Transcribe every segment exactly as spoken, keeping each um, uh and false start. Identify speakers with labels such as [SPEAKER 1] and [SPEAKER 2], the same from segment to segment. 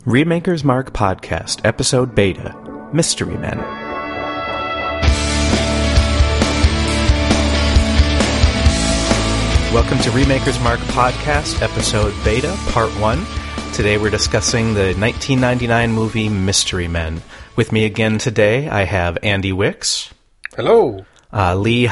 [SPEAKER 1] Remaker's Mark Podcast, Episode Beta, Mystery Men. Welcome to Remaker's Mark Podcast, Episode Beta, Part one. Today we're discussing the nineteen ninety-nine movie Mystery Men. With me again today, I have Andy Wicks.
[SPEAKER 2] Hello.
[SPEAKER 1] Uh, Lee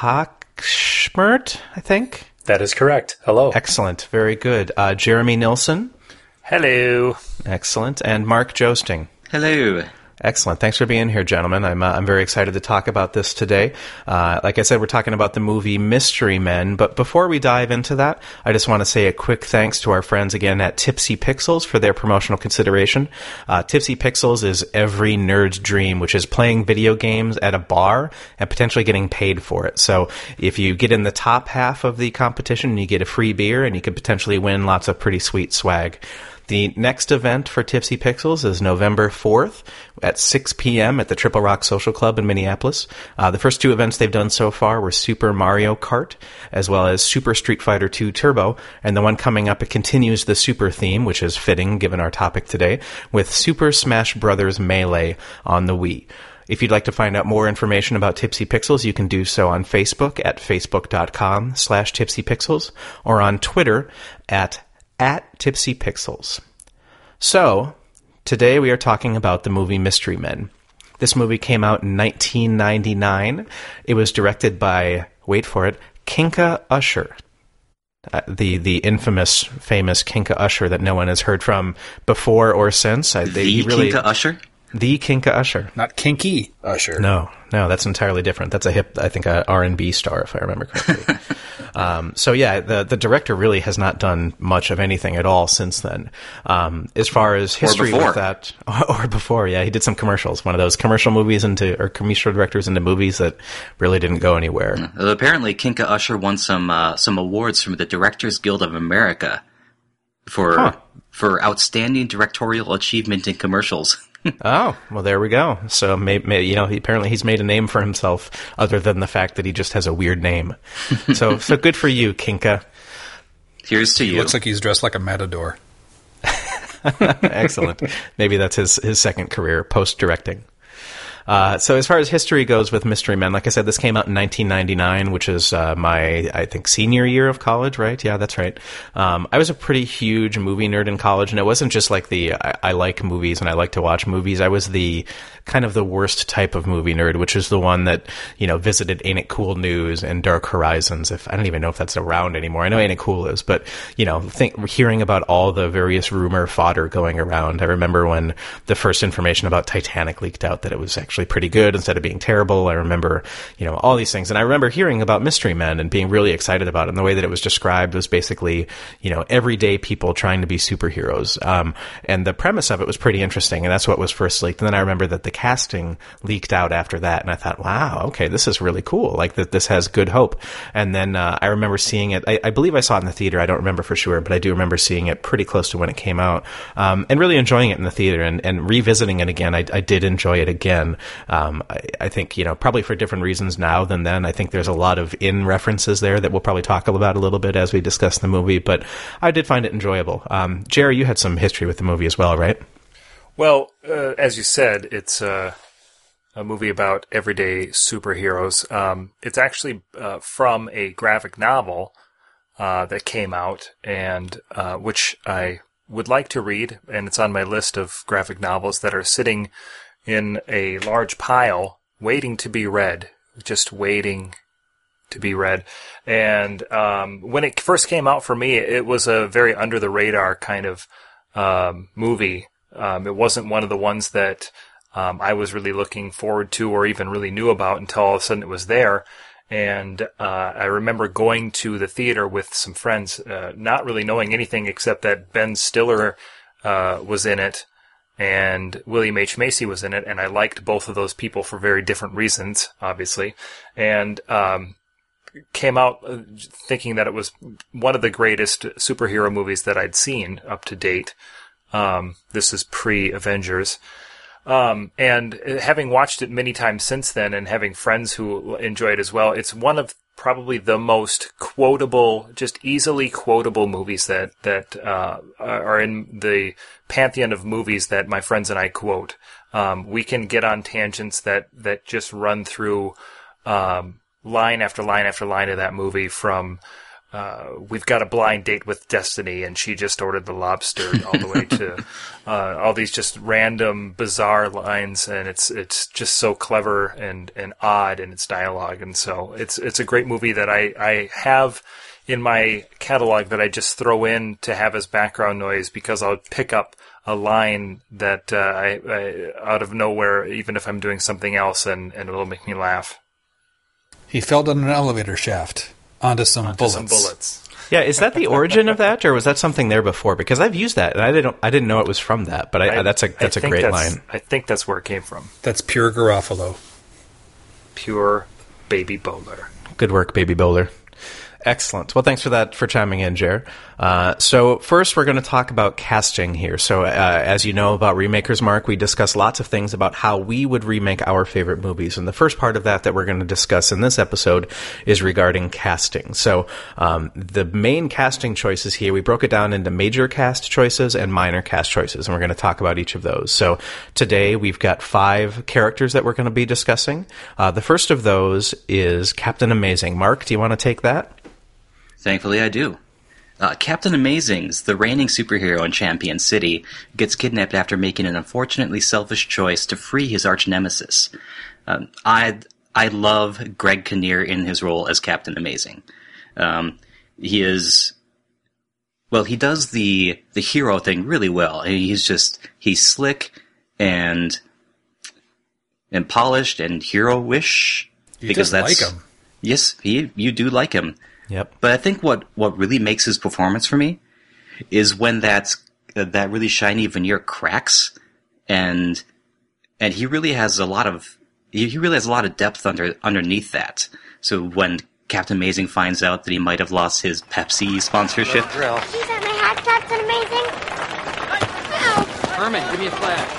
[SPEAKER 1] Hochschmert, I think.
[SPEAKER 2] That is correct. Hello.
[SPEAKER 1] Excellent. Very good. Uh, Jeremy Nilsson.
[SPEAKER 3] Hello.
[SPEAKER 1] Excellent. And Mark Joesting.
[SPEAKER 4] Hello.
[SPEAKER 1] Excellent. Thanks for being here, gentlemen. I'm uh, I'm very excited to talk about this today. Uh, like I said, we're talking about the movie Mystery Men, but before we dive into that, I just want to say a quick thanks to our friends again at Tipsy Pixels for their promotional consideration. Uh, Tipsy Pixels is every nerd's dream, which is playing video games at a bar and potentially getting paid for it. So if you get in the top half of the competition, you get a free beer and you could potentially win lots of pretty sweet swag. The next event for Tipsy Pixels is November fourth at six p.m. at the Triple Rock Social Club in Minneapolis. Uh, the first two events they've done so far were Super Mario Kart, as well as Super Street Fighter two Turbo, and the one coming up, it continues the Super theme, which is fitting given our topic today, with Super Smash Bros. Melee on the Wii. If you'd like to find out more information about Tipsy Pixels, you can do so on Facebook at facebook.com slash tipsypixels or on Twitter at at Tipsy Pixels. So, today we are talking about the movie Mystery Men. This movie came out in nineteen ninety-nine. It was directed by, wait for it, Kinka Usher. Uh, the the infamous, famous Kinka Usher that no one has heard from before or since. I, they,
[SPEAKER 4] the
[SPEAKER 1] he really,
[SPEAKER 4] Kinka Usher?
[SPEAKER 1] The Kinka Usher.
[SPEAKER 2] Not Kinky Usher.
[SPEAKER 1] No, no, that's entirely different. That's a hip, I think, a R and B star, if I remember correctly. um, so yeah, the the director really has not done much of anything at all since then. Um, as far as history with that, or, or before, yeah, he did some commercials. One of those commercial movies into, or commercial directors into movies that really didn't go anywhere.
[SPEAKER 4] Yeah. Well, apparently, Kinka Usher won some uh, some awards from the Directors Guild of America for
[SPEAKER 1] huh.
[SPEAKER 4] for outstanding directorial achievement in commercials.
[SPEAKER 1] Oh, well, there we go. So, maybe, you know, he, apparently he's made a name for himself other than the fact that he just has a weird name. So, so good for you, Kinka.
[SPEAKER 4] Here's to
[SPEAKER 2] he
[SPEAKER 4] you.
[SPEAKER 2] Looks like he's dressed like a matador.
[SPEAKER 1] Excellent. Maybe that's his, his second career, post-directing. Uh, so as far as history goes with Mystery Men, like I said, this came out in nineteen ninety-nine, which is uh, my, I think, senior year of college, right? Yeah, that's right. Um, I was a pretty huge movie nerd in college, and it wasn't just like the, I, I like movies and I like to watch movies. I was the kind of the worst type of movie nerd, which is the one that, you know, visited Ain't It Cool News and Dark Horizons. If I don't even know if that's around anymore. I know Ain't It Cool is, but, you know, think, hearing about all the various rumor fodder going around. I remember when the first information about Titanic leaked out that it was actually pretty good instead of being terrible. I remember, you know, all these things. And I remember hearing about Mystery Men and being really excited about it. And the way that it was described was basically, you know, everyday people trying to be superheroes. Um, and the premise of it was pretty interesting. And that's what was first leaked. And then I remember that the casting leaked out after that. And I thought, wow, okay, this is really cool. Like that, this has good hope. And then, uh, I remember seeing it. I, I believe I saw it in the theater. I don't remember for sure, but I do remember seeing it pretty close to when it came out. Um, and really enjoying it in the theater and, and revisiting it again. I, I did enjoy it again. Um, I, I think, you know, probably for different reasons now than then. I think there's a lot of in references there that we'll probably talk about a little bit as we discuss the movie, but I did find it enjoyable. Um, Jerry, you had some history with the movie as well, right?
[SPEAKER 3] Well, uh, as you said, it's uh, a movie about everyday superheroes. Um, it's actually uh, from a graphic novel uh, that came out, and uh, which I would like to read, and it's on my list of graphic novels that are sitting in a large pile, waiting to be read, just waiting to be read. And um, when it first came out for me, it was a very under-the-radar kind of um, movie. Um, it wasn't one of the ones that um, I was really looking forward to or even really knew about until all of a sudden it was there. And uh, I remember going to the theater with some friends, uh, not really knowing anything except that Ben Stiller uh, was in it, and William H. Macy was in it, and I liked both of those people for very different reasons, obviously, and um, came out thinking that it was one of the greatest superhero movies that I'd seen up to date. Um, this is pre-Avengers. Um, and having watched it many times since then and having friends who enjoy it as well, it's one of probably the most quotable, just easily quotable movies that that uh, are in the pantheon of movies that my friends and I quote. Um, we can get on tangents that that just run through um, line after line after line of that movie. From uh, we've got a blind date with Destiny, and she just ordered the lobster, all the way to uh, all these just random, bizarre lines, and it's it's just so clever and, and odd in its dialogue, and so it's it's a great movie that I, I have in my catalog that I just throw in to have as background noise, because I'll pick up a line that uh, I, I out of nowhere, even if I'm doing something else, and, and it'll make me laugh.
[SPEAKER 2] He fell down an elevator shaft onto some
[SPEAKER 3] onto
[SPEAKER 2] bullets.
[SPEAKER 3] Some bullets.
[SPEAKER 1] Yeah, is that the origin of that, or was that something there before? Because I've used that, and I didn't I didn't know it was from that. But I, I, that's a that's a great
[SPEAKER 3] that's,
[SPEAKER 1] line.
[SPEAKER 3] I think that's where it came from.
[SPEAKER 2] That's pure Garofalo.
[SPEAKER 3] Pure Baby Bowler.
[SPEAKER 1] Good work, Baby Bowler. Excellent. Well, thanks for that, for chiming in, Jer. Uh, so first, we're going to talk about casting here. So uh, as you know about Remakers Mark, we discuss lots of things about how we would remake our favorite movies. And the first part of that that we're going to discuss in this episode is regarding casting. So um, the main casting choices here, we broke it down into major cast choices and minor cast choices, and we're going to talk about each of those. So today, we've got five characters that we're going to be discussing. Uh, the first of those is Captain Amazing. Mark, do you want to take that?
[SPEAKER 4] Thankfully, I do. Uh, Captain Amazing's the reigning superhero in Champion City gets kidnapped after making an unfortunately selfish choice to free his arch nemesis. Um, I I love Greg Kinnear in his role as Captain Amazing. Um, he is well, he does the the hero thing really well. He's just he's slick and and polished and hero-ish.
[SPEAKER 2] You
[SPEAKER 4] because
[SPEAKER 2] just
[SPEAKER 4] that's,
[SPEAKER 2] like him.
[SPEAKER 4] Yes, he, you do like him.
[SPEAKER 1] Yep.
[SPEAKER 4] But I think what, what really makes his performance for me is when that's, uh, that really shiny veneer cracks, and and he really has a lot of he really has a lot of depth under underneath that. So when Captain Amazing finds out that he might have lost his Pepsi sponsorship,
[SPEAKER 5] Is that my hat, Captain Amazing?
[SPEAKER 6] Herman, give me a flag.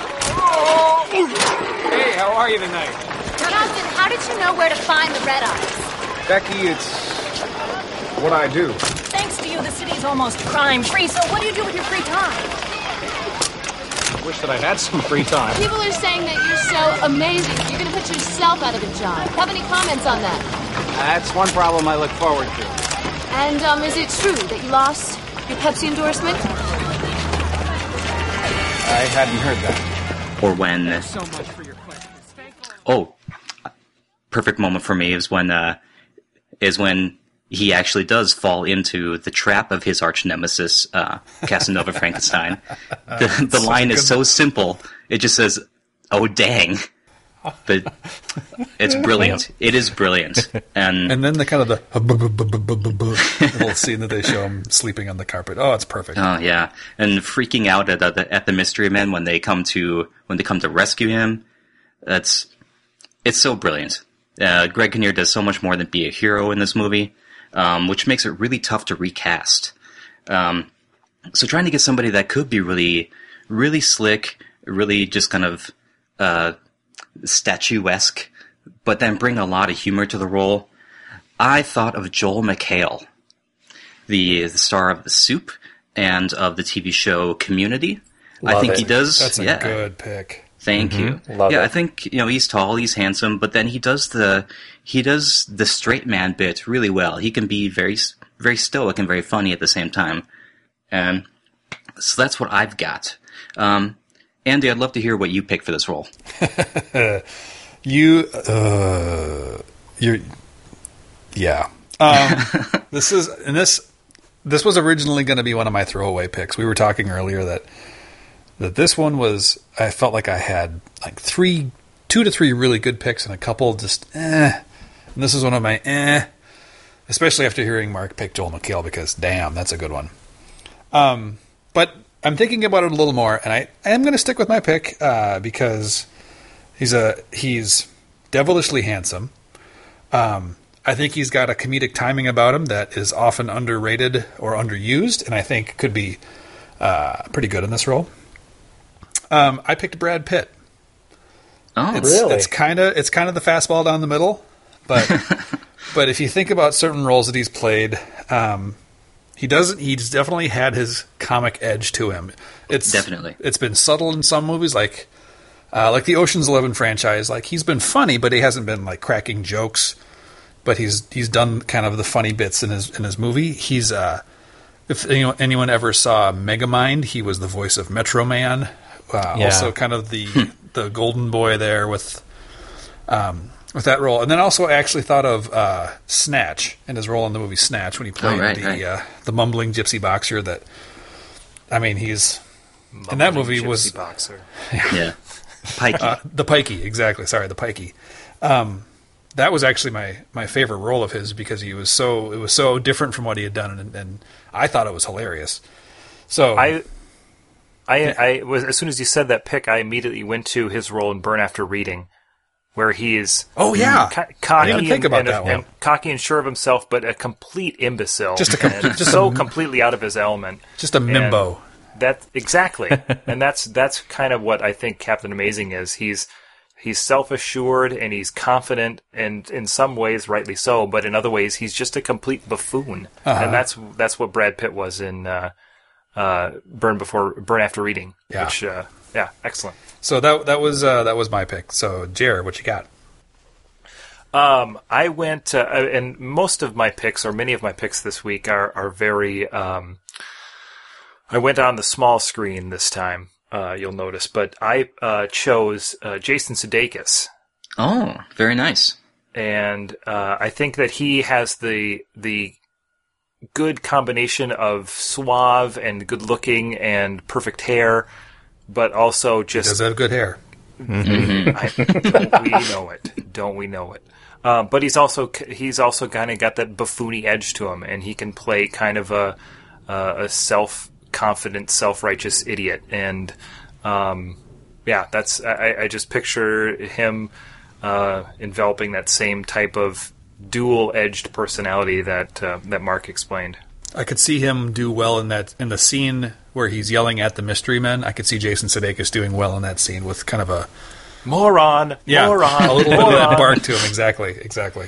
[SPEAKER 6] Hey, how are you tonight?
[SPEAKER 5] Captain, how did you know where to find the red eyes?
[SPEAKER 7] Becky, it's what I do.
[SPEAKER 8] Thanks to you, the city's almost crime-free, so what do you do with your free time?
[SPEAKER 6] I wish that I had some free time.
[SPEAKER 9] People are saying that you're so amazing, you're going to put yourself out of a job. Have any comments on that?
[SPEAKER 6] That's one problem I look forward to.
[SPEAKER 9] And um, is it true that you lost your Pepsi endorsement?
[SPEAKER 6] I hadn't heard that.
[SPEAKER 4] or when
[SPEAKER 6] So much for your questions.
[SPEAKER 4] oh, perfect moment for me is when uh, is when he actually does fall into the trap of his arch nemesis, uh, Casanova Frankenstein. The, the line is so simple; it just says, "Oh dang." But it's brilliant. It is brilliant, and
[SPEAKER 2] And then the kind of the little scene that they show him sleeping on the carpet. Oh, it's perfect.
[SPEAKER 4] oh yeah, and freaking out at the at the mystery men when they come to when they come to rescue him. That's it's so brilliant. Uh, Greg Kinnear does so much more than be a hero in this movie, um, which makes it really tough to recast. Um, so trying to get somebody that could be really, really slick, really just kind of uh, statuesque, but then bring a lot of humor to the role. I thought of Joel McHale, the, the star of The Soup and of the T V show Community. I
[SPEAKER 3] Love
[SPEAKER 4] think
[SPEAKER 3] it.
[SPEAKER 4] he does.
[SPEAKER 2] That's a
[SPEAKER 4] yeah.
[SPEAKER 2] good pick.
[SPEAKER 4] Thank you.
[SPEAKER 3] Love
[SPEAKER 4] yeah,
[SPEAKER 3] it.
[SPEAKER 4] I think you know he's tall, he's handsome, but then he does the he does the straight man bit really well. He can be very very stoic and very funny at the same time, and so that's what I've got. Um, Andy, I'd love to hear what you picked for this role.
[SPEAKER 2] You, uh, you're, yeah. Um, this is, and this, this was originally going to be one of my throwaway picks. We were talking earlier that, that this one was, I felt like I had like three, two to three really good picks and a couple just, eh. And this is one of my, eh, especially after hearing Mark pick Joel McHale because damn, that's a good one. Um, but I'm thinking about it a little more and I, I am going to stick with my pick, uh, because He's a he's devilishly handsome. Um, I think he's got a comedic timing about him that is often underrated or underused, and I think could be uh, pretty good in this role. Um, I picked Brad Pitt.
[SPEAKER 4] Oh,
[SPEAKER 2] It's,
[SPEAKER 3] Really?
[SPEAKER 2] It's kind of it's kind of the fastball down the middle, but but if you think about certain roles that he's played, um, he doesn't. He's definitely had his comic edge to him. It's
[SPEAKER 4] Definitely.
[SPEAKER 2] It's been subtle in some movies, like uh, like the Ocean's Eleven franchise. Like he's been funny, but he hasn't been like cracking jokes. But he's he's done kind of the funny bits in his in his movie. He's uh, if anyone, anyone ever saw Megamind, he was the voice of Metro Man. Uh,
[SPEAKER 1] Yeah.
[SPEAKER 2] Also, kind of the the golden boy there with. Um, With that role, and then also I actually thought of uh, Snatch and his role in the movie Snatch when he played
[SPEAKER 4] Oh, right,
[SPEAKER 2] the
[SPEAKER 4] right.
[SPEAKER 2] Uh, the mumbling gypsy boxer. That I mean, he's
[SPEAKER 3] Mumbling
[SPEAKER 2] in that movie
[SPEAKER 3] gypsy
[SPEAKER 2] was
[SPEAKER 3] boxer.
[SPEAKER 4] Yeah. Pikey.
[SPEAKER 2] uh, the Pikey, exactly. Sorry, the Pikey. Um, that was actually my, my favorite role of his because he was so it was so different from what he had done, and, and I thought it was hilarious. So
[SPEAKER 3] I, I, I was as soon as you said that pick, I immediately went to his role in Burn After Reading, where he is
[SPEAKER 2] oh yeah,
[SPEAKER 3] co- cocky
[SPEAKER 2] I didn't even think
[SPEAKER 3] and,
[SPEAKER 2] about
[SPEAKER 3] and,
[SPEAKER 2] that one.
[SPEAKER 3] and cocky and sure of himself, but a complete imbecile,
[SPEAKER 2] Just a com-
[SPEAKER 3] and
[SPEAKER 2] just
[SPEAKER 3] so
[SPEAKER 2] a-
[SPEAKER 3] completely out of his element.
[SPEAKER 2] Just a mimbo.
[SPEAKER 3] And that exactly, and that's that's kind of what I think Captain Amazing is. He's he's self-assured and he's confident, and in some ways, rightly so, but in other ways, he's just a complete buffoon,
[SPEAKER 2] Uh-huh.
[SPEAKER 3] and that's that's what Brad Pitt was in uh, uh, Burn Before Burn After Reading.
[SPEAKER 2] Yeah.
[SPEAKER 3] Which, uh, yeah, excellent.
[SPEAKER 2] So that that was uh, that was my pick. So Jared, what you got?
[SPEAKER 3] Um, I went, uh, and most of my picks, or many of my picks this week, are are very. Um, I went on the small screen this time. Uh, you'll notice, but I uh, chose uh, Jason Sudeikis,
[SPEAKER 4] Oh, very nice.
[SPEAKER 3] and uh, I think that he has the the good combination of suave and good looking and perfect hair, but also
[SPEAKER 2] He
[SPEAKER 3] just
[SPEAKER 2] does have good hair.
[SPEAKER 3] I, don't we know it? Don't we know it? Um, but he's also he's also kind of got that buffoony edge to him, and he can play kind of a a self confident, self righteous idiot. And um, yeah, that's I, I just picture him uh, enveloping that same type of dual edged personality that uh, that Mark explained.
[SPEAKER 2] I could see him do well in that in the scene where he's yelling at the mystery men. I could see Jason Sudeikis doing well in that scene with kind of a
[SPEAKER 3] Moron,
[SPEAKER 2] yeah,
[SPEAKER 3] moron,
[SPEAKER 2] a little bit of
[SPEAKER 3] moron.
[SPEAKER 2] that bark to him. Exactly, exactly.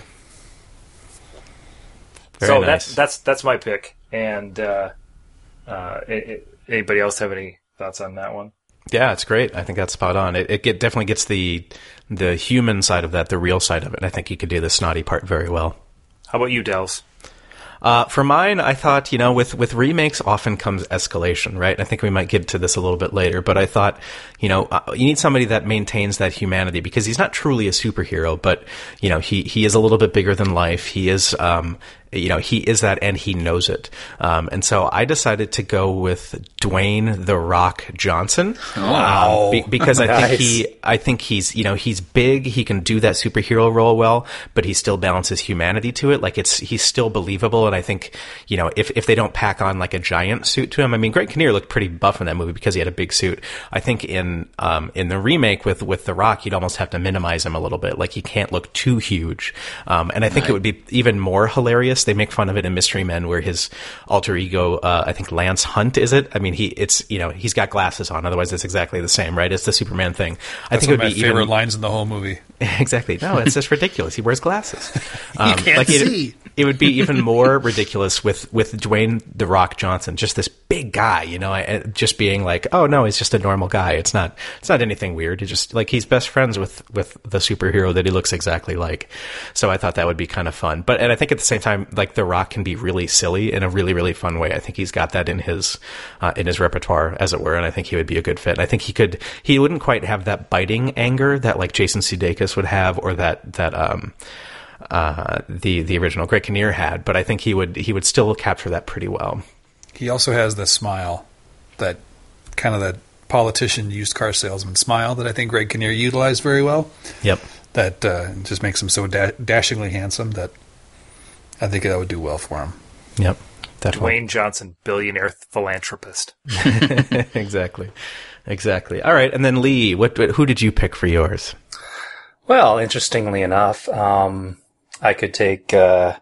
[SPEAKER 1] Very
[SPEAKER 3] so
[SPEAKER 1] nice.
[SPEAKER 3] that's that's that's my pick. And uh, uh, it, it, anybody else have any thoughts on that one?
[SPEAKER 1] Yeah, it's great. I think that's spot on. It, it get, definitely gets the the human side of that, the real side of it. And I think he could do the snotty part very well.
[SPEAKER 3] How about you, Dels?
[SPEAKER 1] Uh, for mine, I thought, you know, with, with remakes often comes escalation, right? I think we might get to this a little bit later, but I thought, you know, uh, you need somebody that maintains that humanity because he's not truly a superhero, but, you know, he, he is a little bit bigger than life. He is, um, you know, he is that and he knows it. Um, and so I decided to go with Dwayne "The Rock" Johnson.
[SPEAKER 2] Wow.
[SPEAKER 1] Um, be, because I
[SPEAKER 10] Nice.
[SPEAKER 1] think he, I think he's, you know, he's big. He can do that superhero role well, but he still balances humanity to it. Like it's, he's still believable. And I think, you know, if, if they don't pack on like a giant suit to him, I mean, Greg Kinnear looked pretty buff in that movie because he had a big suit. I think in, um, in the remake with, with The Rock, you'd almost have to minimize him a little bit. Like he can't look too huge. Um, and I think it would be even more hilarious. They make fun of it in Mystery Men where his alter ego, uh, I think Lance Hunt, is it? I mean, he, it's, you know, he's got glasses on. Otherwise it's exactly the same, right? It's the Superman thing. I
[SPEAKER 2] That's
[SPEAKER 1] think it
[SPEAKER 2] one
[SPEAKER 1] would
[SPEAKER 2] of
[SPEAKER 1] be
[SPEAKER 2] my favorite
[SPEAKER 1] even,
[SPEAKER 2] lines in the whole movie.
[SPEAKER 1] exactly. No, it's just ridiculous. He wears glasses. Um,
[SPEAKER 2] can't
[SPEAKER 1] it,
[SPEAKER 2] see.
[SPEAKER 1] It would be even more ridiculous with, with Dwayne "The Rock" Johnson, just this big guy, you know, I- just being like, oh no, he's just a normal guy. It's not, it's not anything weird. It's just like he's best friends with, with the superhero that he looks exactly like. So I thought that would be kind of fun. But, and I think at the same time, like The Rock can be really silly in a really, really fun way. I think he's got that in his, uh, in his repertoire, as it were. And I think he would be a good fit. I think he could, he wouldn't quite have that biting anger that like Jason Sudeikis would have, or that, that, um, uh, the, the original Greg Kinnear had, but I think he would, he would still capture that pretty well.
[SPEAKER 2] He also has the smile, that kind of that politician used car salesman smile that I think Greg Kinnear utilized very well.
[SPEAKER 1] Yep.
[SPEAKER 2] That uh, just makes him so da- dashingly handsome that I think that would do well for him.
[SPEAKER 1] Yep. Definitely.
[SPEAKER 3] Dwayne Johnson, billionaire philanthropist.
[SPEAKER 1] exactly. Exactly. All right. And then Lee, what, who did you pick for yours?
[SPEAKER 10] Well, interestingly enough, um, I could take uh,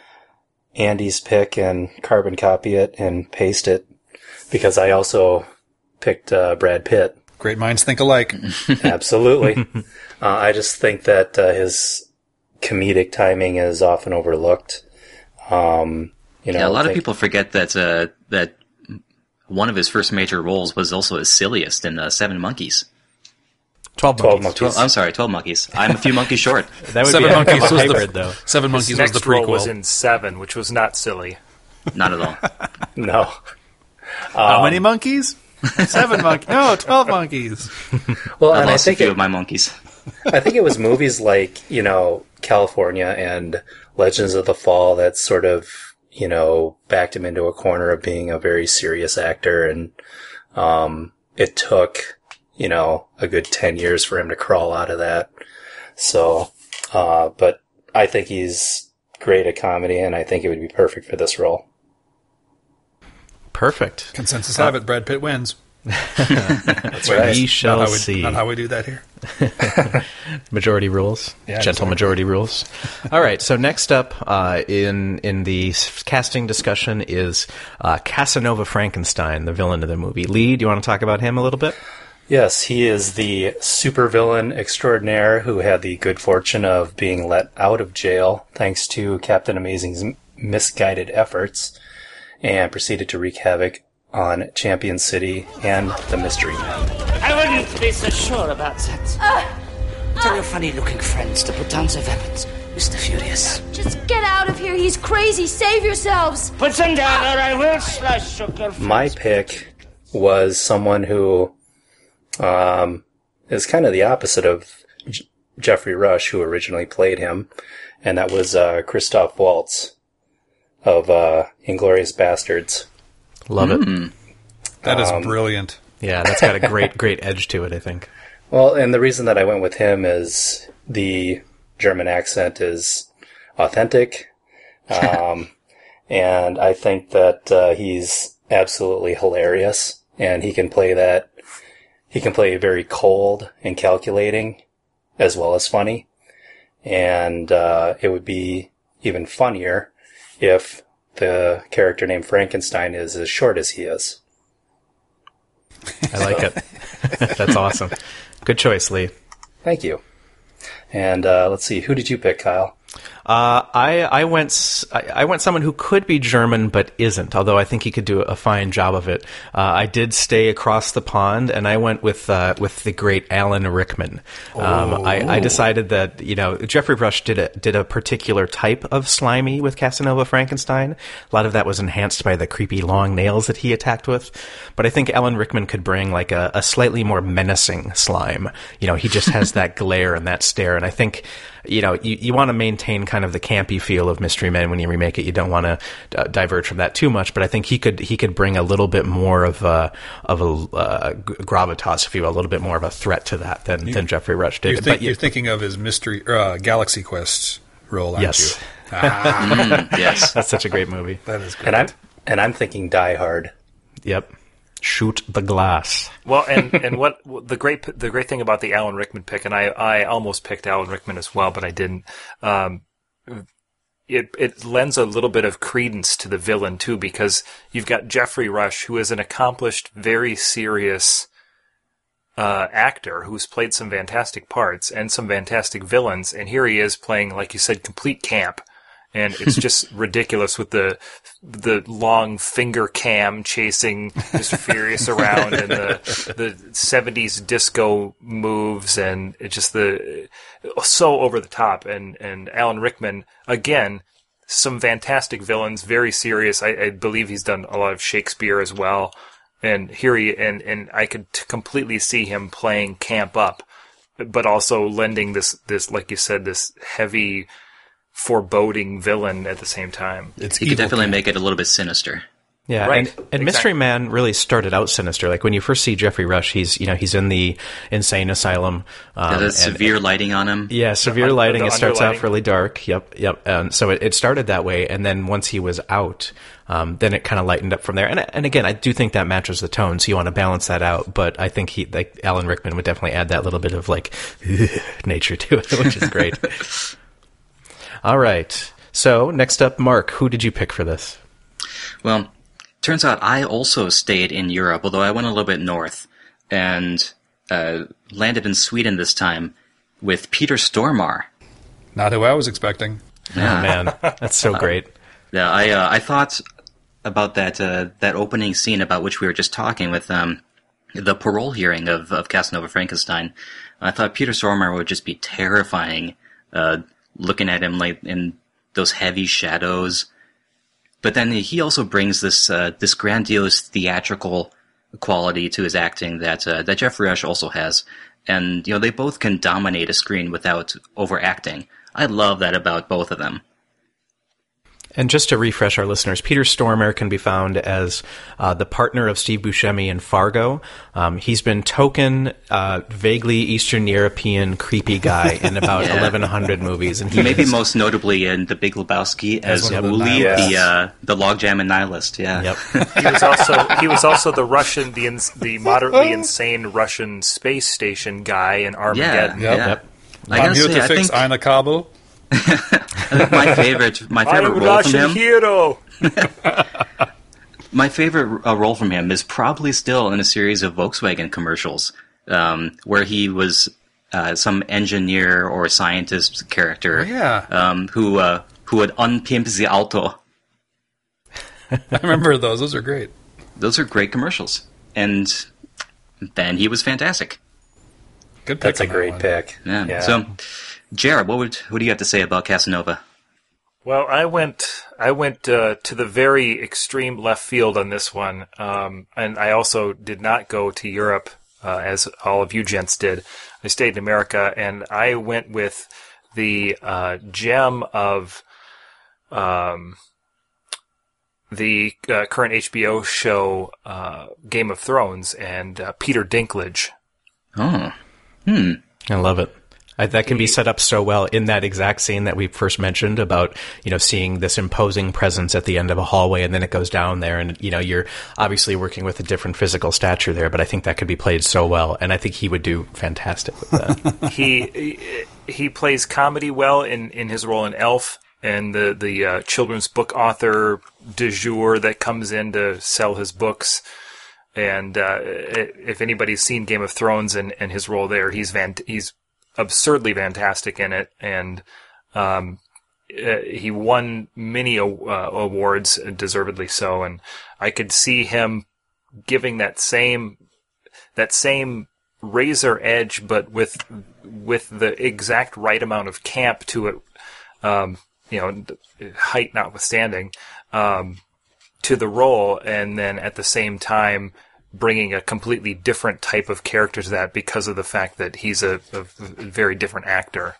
[SPEAKER 10] Andy's pick and carbon copy it and paste it because I also picked uh, Brad Pitt.
[SPEAKER 2] Great minds think alike.
[SPEAKER 10] Absolutely. uh, I just think that uh, his comedic timing is often overlooked. Um, you know,
[SPEAKER 4] yeah, a lot
[SPEAKER 10] think,
[SPEAKER 4] of people forget that uh, that one of his first major roles was also as silliest in uh, Seven Monkeys.
[SPEAKER 1] Twelve,
[SPEAKER 10] twelve
[SPEAKER 1] monkeys.
[SPEAKER 10] monkeys.
[SPEAKER 4] twelve, I'm sorry, Twelve Monkeys. I'm a few monkeys short.
[SPEAKER 1] That would
[SPEAKER 2] Seven
[SPEAKER 1] be a
[SPEAKER 2] Monkeys was
[SPEAKER 1] hybrid,
[SPEAKER 2] the
[SPEAKER 1] though.
[SPEAKER 2] Seven
[SPEAKER 3] His
[SPEAKER 2] Monkeys was
[SPEAKER 3] next
[SPEAKER 2] the
[SPEAKER 3] role
[SPEAKER 2] prequel.
[SPEAKER 3] was in Seven, which was not silly.
[SPEAKER 4] Not at all.
[SPEAKER 10] No.
[SPEAKER 2] How many monkeys? Seven monkeys. No, twelve monkeys.
[SPEAKER 10] Well,
[SPEAKER 4] I
[SPEAKER 10] and I
[SPEAKER 4] lost a
[SPEAKER 10] think
[SPEAKER 4] few
[SPEAKER 10] it,
[SPEAKER 4] of my monkeys.
[SPEAKER 10] I think it was movies like, you know, California and Legends of the Fall that sort of, you know, backed him into a corner of being a very serious actor. And um, it took, you know, a good ten years for him to crawl out of that. So, uh, but I think he's great at comedy, and I think it would be perfect for this role.
[SPEAKER 1] Perfect.
[SPEAKER 2] Consensus have it, Brad Pitt wins.
[SPEAKER 10] That's right.
[SPEAKER 1] We shall
[SPEAKER 2] Not how we,
[SPEAKER 1] see.
[SPEAKER 2] not how we do that here.
[SPEAKER 1] Majority rules,
[SPEAKER 2] Yeah,
[SPEAKER 1] gentle
[SPEAKER 2] exactly.
[SPEAKER 1] majority rules. All right. So next up uh, in in the s- casting discussion is uh, Casanova Frankenstein, the villain of the movie. Lee, do you want to talk about him a little bit?
[SPEAKER 10] Yes, he is the supervillain extraordinaire who had the good fortune of being let out of jail thanks to Captain Amazing's m- misguided efforts, and proceeded to wreak havoc on Champion City and the Mystery Man.
[SPEAKER 11] I wouldn't be so sure about that.
[SPEAKER 5] Uh,
[SPEAKER 11] Tell your funny-looking friends to put down their weapons, Mister Furious.
[SPEAKER 9] Just get out of here. He's crazy. Save yourselves.
[SPEAKER 11] Put them down or I will slash your girlfriend's
[SPEAKER 10] My pick was someone who um, is kind of the opposite of J- Jeffrey Rush, who originally played him, and that was uh, Christoph Waltz of uh, Inglourious Bastards.
[SPEAKER 1] Love it.
[SPEAKER 2] That is
[SPEAKER 10] Um,
[SPEAKER 2] brilliant.
[SPEAKER 1] Yeah, that's got a great great edge to it, I think.
[SPEAKER 10] Well, and the reason that I went with him is the German accent is authentic, um, and I think that uh, he's absolutely hilarious, and he can play that. He can play very cold and calculating, as well as funny, and uh, it would be even funnier if the character named Frankenstein is as short as he is.
[SPEAKER 1] I like it. That's awesome. Good choice, Lee.
[SPEAKER 10] Thank you. And uh, let's see, who did you pick, Kyle?
[SPEAKER 1] Uh, I I went s- I, I went someone who could be German but isn't, although I think he could do a fine job of it. Uh, I did stay across the pond, and I went with uh, with the great Alan Rickman. Um, I, I decided that you know Jeffrey Rush did a did a particular type of slimy with Casanova Frankenstein. A lot of that was enhanced by the creepy long nails that he attacked with, but I think Alan Rickman could bring like a, a slightly more menacing slime. You know, he just has that glare and that stare, and I think. You know, you, you want to maintain kind of the campy feel of Mystery Men when you remake it. You don't want to uh, diverge from that too much, but I think he could he could bring a little bit more of a of a uh, gravitas, if you will, a little bit more of a threat to that than,
[SPEAKER 2] You-
[SPEAKER 1] than Jeffrey Rush did.
[SPEAKER 2] You're, think,
[SPEAKER 1] But you-
[SPEAKER 2] you're thinking of his mystery uh, Galaxy Quest role, aren't
[SPEAKER 1] Yes.
[SPEAKER 2] you? Ah,
[SPEAKER 4] Mm, yes.
[SPEAKER 1] that's such a great movie.
[SPEAKER 2] that is great.
[SPEAKER 10] And I'm and I'm thinking Die Hard.
[SPEAKER 1] Yep. Shoot the glass.
[SPEAKER 3] Well, and, and what the great the great thing about the Alan Rickman pick, and I, I almost picked Alan Rickman as well, but I didn't. Um, it it lends a little bit of credence to the villain too, because you've got Jeffrey Rush, who is an accomplished, very serious uh, actor who's played some fantastic parts and some fantastic villains, and here he is playing, like you said, complete camp. And it's just ridiculous with the the long finger cam chasing Mister Furious around and the the seventies disco moves and it just the so over the top. And and Alan Rickman again, some fantastic villains, very serious. I, I believe he's done a lot of Shakespeare as well. And here he and and I could t- completely see him playing camp up, but also lending this this like you said this heavy. Foreboding villain at the same time.
[SPEAKER 2] It's
[SPEAKER 4] He could
[SPEAKER 2] evil
[SPEAKER 4] definitely
[SPEAKER 2] camp.
[SPEAKER 4] make it a little bit sinister.
[SPEAKER 1] Yeah,
[SPEAKER 3] Right.
[SPEAKER 1] and, and
[SPEAKER 3] Exactly.
[SPEAKER 1] Mystery Man really started out sinister. Like when you first see Jeffrey Rush, he's you know he's in the insane asylum. Um,
[SPEAKER 4] There's
[SPEAKER 1] and-
[SPEAKER 4] severe lighting on him.
[SPEAKER 1] Yeah, severe
[SPEAKER 3] The un-
[SPEAKER 1] lighting.
[SPEAKER 3] the
[SPEAKER 1] It starts
[SPEAKER 3] underlighting.
[SPEAKER 1] off really dark. Yep, yep. And so it, it started that way, and then once he was out, um, then it kind of lightened up from there. And and again, I do think that matches the tone, so you want to balance that out. But I think he, like Alan Rickman, would definitely add that little bit of like nature to it, which is great. All right. So next up, Mark, who did you pick for this?
[SPEAKER 4] Well, turns out I also stayed in Europe, although I went a little bit north, and uh, landed in Sweden this time with Peter Stormare.
[SPEAKER 2] Not who I was expecting.
[SPEAKER 1] Yeah. Oh, man. That's so great.
[SPEAKER 4] Yeah, I uh, I thought about that uh, that opening scene about which we were just talking with um, the parole hearing of, of Casanova Frankenstein. I thought Peter Stormare would just be terrifying, uh, looking at him like in those heavy shadows. But then he also brings this uh, this grandiose theatrical quality to his acting that uh, that Jeffrey Rush also has, and you know they both can dominate a screen without overacting. I love that about both of them.
[SPEAKER 1] And just to refresh our listeners, Peter Stormare can be found as uh, the partner of Steve Buscemi in Fargo. Um, he's been token, uh, vaguely Eastern European, creepy guy in about yeah. eleven hundred movies. And he
[SPEAKER 4] maybe
[SPEAKER 1] is,
[SPEAKER 4] most notably in The Big Lebowski as Uli, the the, uh, the logjam and nihilist. Yeah.
[SPEAKER 1] Yep.
[SPEAKER 3] he was also he was also the Russian, the ins- the moderately insane Russian space station guy in Armageddon.
[SPEAKER 4] Yeah. Yep.
[SPEAKER 1] Yep.
[SPEAKER 2] I'm here to fix Aina Kabul.
[SPEAKER 4] my favorite, my favorite role
[SPEAKER 3] Russian
[SPEAKER 4] from him.
[SPEAKER 3] Hero.
[SPEAKER 4] My favorite uh, role from him is probably still in a series of Volkswagen commercials, um, where he was uh, some engineer or scientist character,
[SPEAKER 2] oh, yeah.
[SPEAKER 4] um, who uh, who would unpimp the auto.
[SPEAKER 2] I remember those; those are great.
[SPEAKER 4] Those are great commercials, and then he was fantastic.
[SPEAKER 2] Good pick.
[SPEAKER 10] That's a great
[SPEAKER 2] that
[SPEAKER 10] pick.
[SPEAKER 4] Yeah.
[SPEAKER 10] yeah.
[SPEAKER 4] So. Jared, what would what do you have to say about Casanova?
[SPEAKER 3] Well, I went I went uh, to the very extreme left field on this one, um, and I also did not go to Europe uh, as all of you gents did. I stayed in America, and I went with the uh, gem of um, the uh, current H B O show uh, Game of Thrones and uh, Peter Dinklage.
[SPEAKER 4] Oh, hmm,
[SPEAKER 1] I love it. I, that can be set up so well in that exact scene that we first mentioned about, you know, seeing this imposing presence at the end of a hallway and then it goes down there and, you know, you're obviously working with a different physical stature there, but I think that could be played so well. And I think he would do fantastic with that.
[SPEAKER 3] he, he plays comedy well in, in his role in Elf and the, the uh, children's book author de jour that comes in to sell his books. And uh, if anybody's seen Game of Thrones and, and his role there, he's van- he's absurdly fantastic in it, and um, uh, he won many uh, awards, deservedly so. And I could see him giving that same that same razor edge, but with with the exact right amount of camp to it. Um, you know, height notwithstanding, um, to the role, and then at the same time bringing a completely different type of character to that because of the fact that he's a, a very different actor.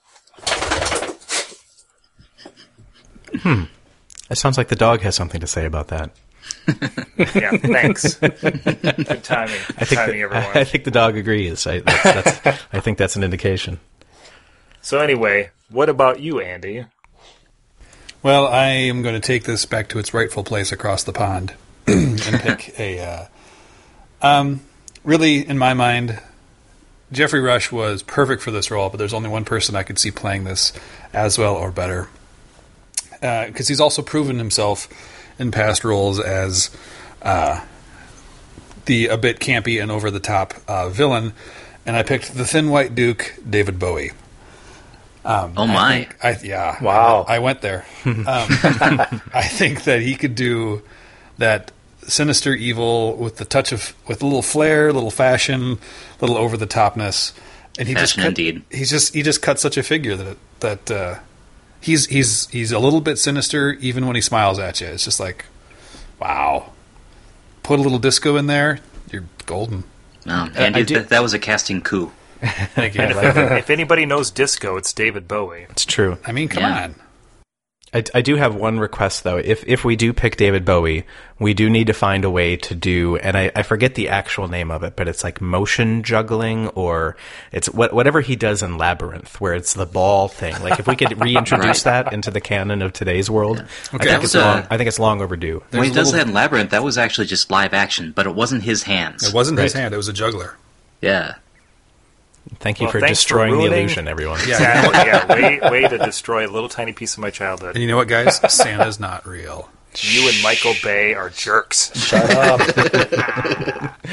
[SPEAKER 1] Hmm. It sounds like the dog has something to say about that.
[SPEAKER 3] Yeah, thanks. Good timing. Good
[SPEAKER 1] I think
[SPEAKER 3] timing,
[SPEAKER 1] the,
[SPEAKER 3] everyone.
[SPEAKER 1] I think the dog agrees. I, that's, that's, I think that's an indication.
[SPEAKER 3] So anyway, what about you, Andy?
[SPEAKER 2] Well, I am going to take this back to its rightful place across the pond and pick a... Uh, um, really, in my mind, Jeffrey Rush was perfect for this role, but there's only one person I could see playing this as well or better. Because uh, he's also proven himself in past roles as uh, the a bit campy and over-the-top uh, villain, and I picked the Thin White Duke, David Bowie. Um,
[SPEAKER 4] oh my!
[SPEAKER 2] I think, I, yeah,
[SPEAKER 10] wow!
[SPEAKER 2] I, I went there. um, I think that he could do that sinister evil with the touch of with a little flair, a little fashion, a little over the topness, and he
[SPEAKER 4] fashion
[SPEAKER 2] just cut,
[SPEAKER 4] indeed.
[SPEAKER 2] He's just he just cut such a figure that that uh, he's he's he's a little bit sinister even when he smiles at you. It's just like, wow! Put a little disco in there, you're golden.
[SPEAKER 4] Oh, Andy, that, that was a casting coup.
[SPEAKER 2] Thank you.
[SPEAKER 3] And if, if anybody knows disco, it's David Bowie.
[SPEAKER 1] It's true.
[SPEAKER 2] I mean, come
[SPEAKER 4] yeah.
[SPEAKER 2] on.
[SPEAKER 1] I, I do have one request, though. If if we do pick David Bowie, we do need to find a way to do, and I, I forget the actual name of it, but it's like motion juggling, or it's what, whatever he does in Labyrinth, where it's the ball thing. Like, if we could reintroduce right. that into the canon of today's world, yeah. okay. I, think it's
[SPEAKER 4] a,
[SPEAKER 1] long, I think it's long overdue.
[SPEAKER 4] When he does little... that in Labyrinth, that was actually just live action, but it wasn't his hands.
[SPEAKER 2] It wasn't
[SPEAKER 1] right.
[SPEAKER 2] his hand, it was a juggler.
[SPEAKER 4] Yeah.
[SPEAKER 1] Thank you
[SPEAKER 3] well,
[SPEAKER 1] for destroying for the illusion, everyone.
[SPEAKER 3] Yeah, yeah way, way to destroy a little tiny piece of my childhood.
[SPEAKER 2] And you know what, guys? Santa's not real.
[SPEAKER 3] You and Michael Bay are jerks.
[SPEAKER 10] Shut up.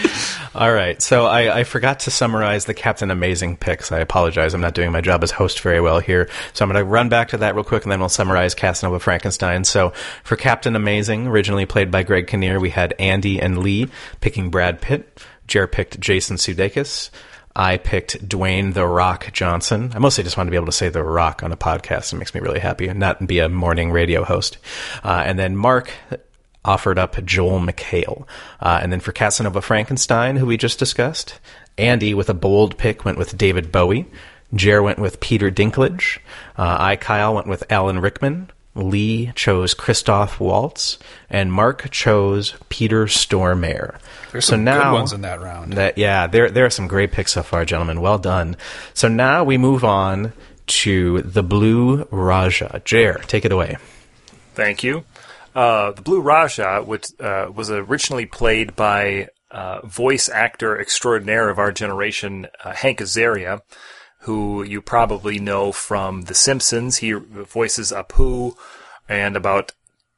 [SPEAKER 1] All right, so I, I forgot to summarize the Captain Amazing picks. I apologize. I'm not doing my job as host very well here. So I'm going to run back to that real quick, and then we'll summarize Casanova Frankenstein. So for Captain Amazing, originally played by Greg Kinnear, we had Andy and Lee picking Brad Pitt. Jer picked Jason Sudeikis. I picked Dwayne The Rock Johnson. I mostly just want to be able to say The Rock on a podcast. It makes me really happy and not be a morning radio host. Uh, and then Mark offered up Joel McHale. Uh, and then for Casanova Frankenstein, who we just discussed, Andy, with a bold pick, went with David Bowie. Jer went with Peter Dinklage. Uh, I, Kyle, went with Alan Rickman. Lee chose Christoph Waltz. And Mark chose Peter Stormare.
[SPEAKER 2] There's
[SPEAKER 1] so
[SPEAKER 2] some
[SPEAKER 1] now,
[SPEAKER 2] good ones in that round.
[SPEAKER 1] That, yeah, there, there are some great picks so far, gentlemen. Well done. So now we move on to the Blue Raja. Jer, take it away.
[SPEAKER 3] Thank you. Uh, the Blue Raja, which uh, was originally played by uh, voice actor extraordinaire of our generation, uh, Hank Azaria, who you probably know from The Simpsons. He voices Apu and about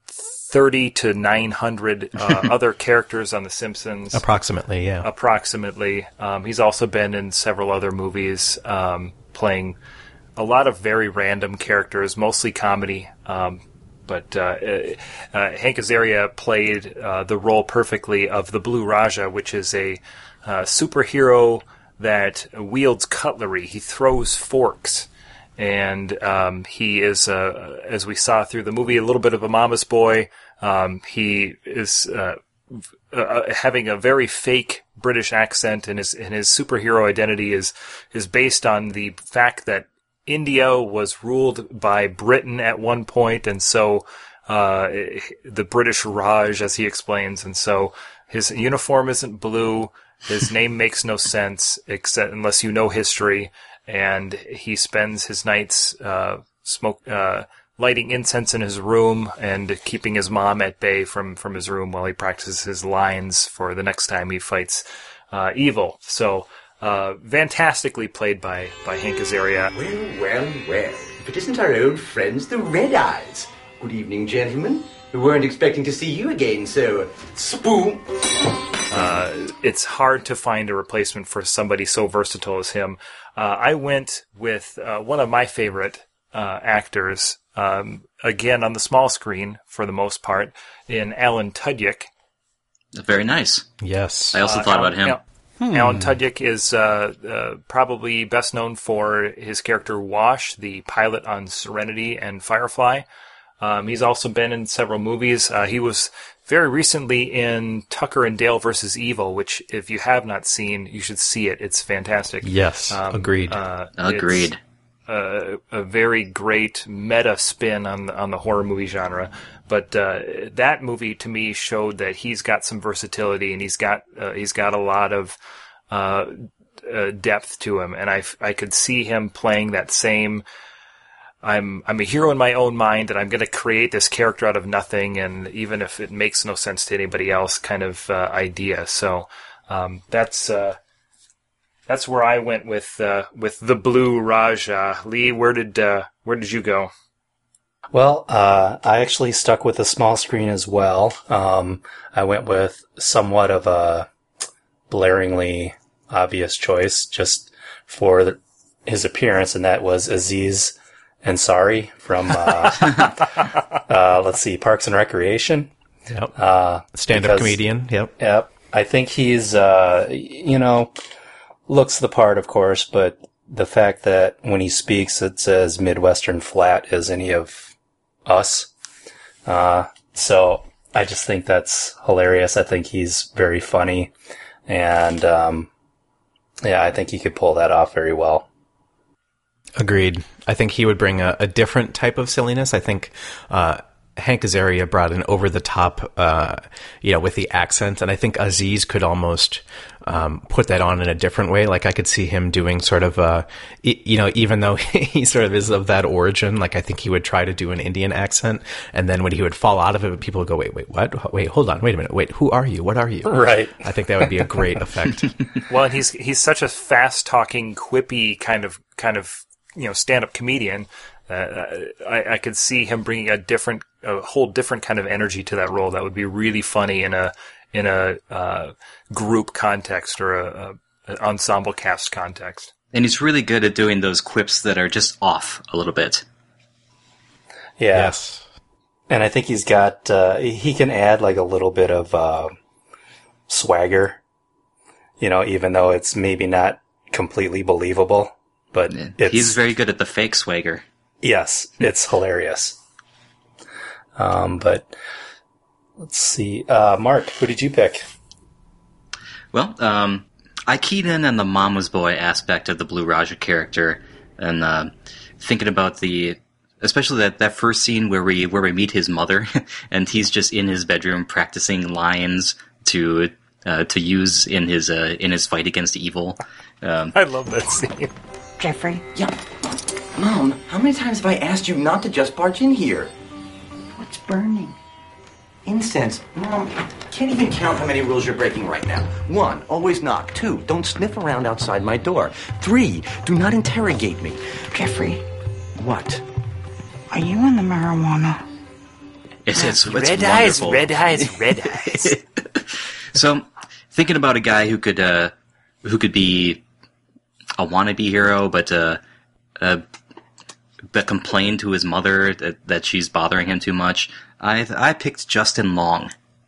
[SPEAKER 3] thirty to nine hundred uh, other characters on The Simpsons.
[SPEAKER 1] Approximately, yeah.
[SPEAKER 3] Approximately. Um, he's also been in several other movies, um, playing a lot of very random characters, mostly comedy. Um, but uh, uh, Hank Azaria played uh, the role perfectly of the Blue Raja, which is a uh, superhero that wields cutlery. He throws forks. And um, he is, uh, as we saw through the movie, a little bit of a mama's boy. Um, he is uh, uh, having a very fake British accent, and his and his superhero identity is is based on the fact that India was ruled by Britain at one point, and so uh, the British Raj, as he explains, and so his uniform isn't blue. His name makes no sense except unless you know history. And he spends his nights uh, smoke, uh, lighting incense in his room and keeping his mom at bay from, from his room while he practices his lines for the next time he fights uh, evil. So, uh, fantastically played by, by Hank Azaria.
[SPEAKER 12] Well, well, well. If it isn't our old friends, the Red Eyes. Good evening, gentlemen. We weren't expecting to see you again, so spoon.
[SPEAKER 3] Uh, it's hard to find a replacement for somebody so versatile as him. Uh, I went with uh, one of my favorite uh, actors, um, again on the small screen for the most part, in Alan Tudyk.
[SPEAKER 4] Very nice.
[SPEAKER 1] Yes.
[SPEAKER 4] I also
[SPEAKER 3] uh,
[SPEAKER 4] thought
[SPEAKER 3] Alan,
[SPEAKER 4] about him.
[SPEAKER 3] Al- hmm. Alan Tudyk is uh, uh, probably best known for his character Wash, the pilot on Serenity and Firefly. Um, he's also been in several movies. Uh, he was very recently in Tucker and Dale versus Evil, which, if you have not seen, you should see it. It's fantastic.
[SPEAKER 1] Yes, um, agreed.
[SPEAKER 4] Uh, agreed.
[SPEAKER 3] A, a very great meta spin on the, on the horror movie genre. But uh, that movie, to me, showed that he's got some versatility and he's got uh, he's got a lot of uh, uh, depth to him. And I, I could see him playing that same... I'm I'm a hero in my own mind, and I'm going to create this character out of nothing, and even if it makes no sense to anybody else, kind of uh, idea. So um, that's uh, that's where I went with uh, with the Blue Raja. Lee, where did uh, where did you go?
[SPEAKER 10] Well, uh, I actually stuck with the small screen as well. Um, I went with somewhat of a blaringly obvious choice just for the, his appearance, and that was Aziz Ansari from, uh, uh, let's see, Parks and Recreation.
[SPEAKER 1] Yep.
[SPEAKER 10] Uh,
[SPEAKER 1] Stand-up comedian. Yep.
[SPEAKER 10] Yep. I think he's, uh, you know, looks the part, of course, but the fact that when he speaks, it's as Midwestern flat as any of us. Uh, so I just think that's hilarious. I think he's very funny. And, um, yeah, I think he could pull that off very well.
[SPEAKER 1] Agreed. I think he would bring a, a different type of silliness. I think uh, Hank Azaria brought an over-the-top, uh, you know, with the accent, and I think Aziz could almost um, put that on in a different way. Like, I could see him doing sort of a, you know, even though he sort of is of that origin, like, I think he would try to do an Indian accent, and then when he would fall out of it, people would go, wait, wait, what? Wait, hold on, wait a minute, wait, who are you? What are you?
[SPEAKER 10] Right.
[SPEAKER 1] I think that would be a great effect.
[SPEAKER 3] Well, and he's he's such a fast-talking, quippy kind of kind of you know, stand-up comedian. Uh, I, I could see him bringing a different, a whole different kind of energy to that role. That would be really funny in a in a uh, group context or a, a an ensemble cast context.
[SPEAKER 4] And he's really good at doing those quips that are just off a little bit.
[SPEAKER 10] Yeah.
[SPEAKER 1] Yes.
[SPEAKER 10] And I think he's got, uh, he can add like a little bit of uh, swagger, you know, even though it's maybe not completely believable. But it's,
[SPEAKER 4] he's very good at the fake swagger.
[SPEAKER 10] Yes, it's hilarious. Um, but let's see. Uh, Mark, who did you pick?
[SPEAKER 4] Well, um, I keyed in on the mama's boy aspect of the Blue Raja character, and uh, thinking about the, especially that, that first scene where we where we meet his mother, and he's just in his bedroom practicing lines to uh, to use in his uh, in his fight against evil. Um,
[SPEAKER 3] I love that scene.
[SPEAKER 12] Jeffrey? Yeah. Mom, how many times have I asked you not to just barge in here? What's burning? Incense. Mom, can't even count how many rules you're breaking right now. One, always knock. Two, don't sniff around outside my door. Three, do not interrogate me.
[SPEAKER 11] Jeffrey.
[SPEAKER 12] What?
[SPEAKER 11] Are you in the marijuana?
[SPEAKER 4] It's, it's, it's
[SPEAKER 3] red
[SPEAKER 4] wonderful.
[SPEAKER 3] eyes, red eyes, red eyes.
[SPEAKER 4] So, thinking about a guy who could uh, who could be a wannabe hero, but uh, uh, but complain to his mother that, that she's bothering him too much, I I picked Justin Long.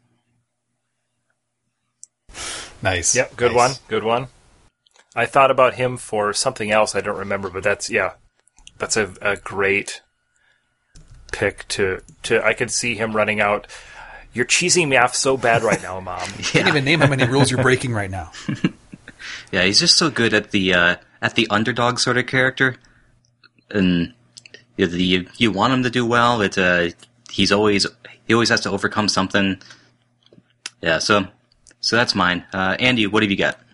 [SPEAKER 2] Nice.
[SPEAKER 3] Yep, good
[SPEAKER 2] nice.
[SPEAKER 3] one, good one. I thought about him for something else I don't remember, but that's yeah, that's a, a great pick to to. I could see him running out. You're cheesing me off so bad right now, Mom.
[SPEAKER 2] You can't even name how many rules you're breaking right now.
[SPEAKER 4] Yeah, he's just so good at the uh, at the underdog sort of character, and you, you, you want him to do well. But uh, he's always he always has to overcome something. Yeah, so so that's mine. Uh, Andy, what have you got?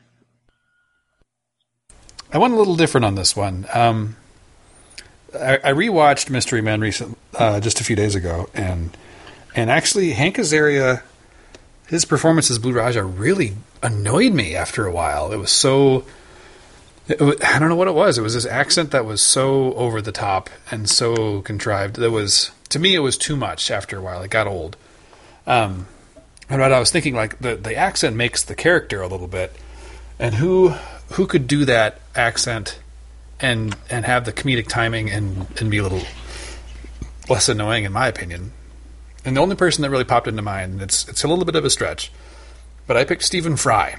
[SPEAKER 2] I went a little different on this one. Um, I, I rewatched Mystery Men recent uh, just a few days ago, and and actually Hank Azaria, his performance as Blue Raja really annoyed me after a while. It was so, it was, I don't know what it was. It was this accent that was so over the top and so contrived. That was, to me, it was too much after a while. It got old. Um, and what I was thinking, like the the accent makes the character a little bit, and who who could do that accent and and have the comedic timing and, and be a little less annoying, in my opinion. And the only person that really popped into mind, it's it's a little bit of a stretch, but I picked Stephen Fry.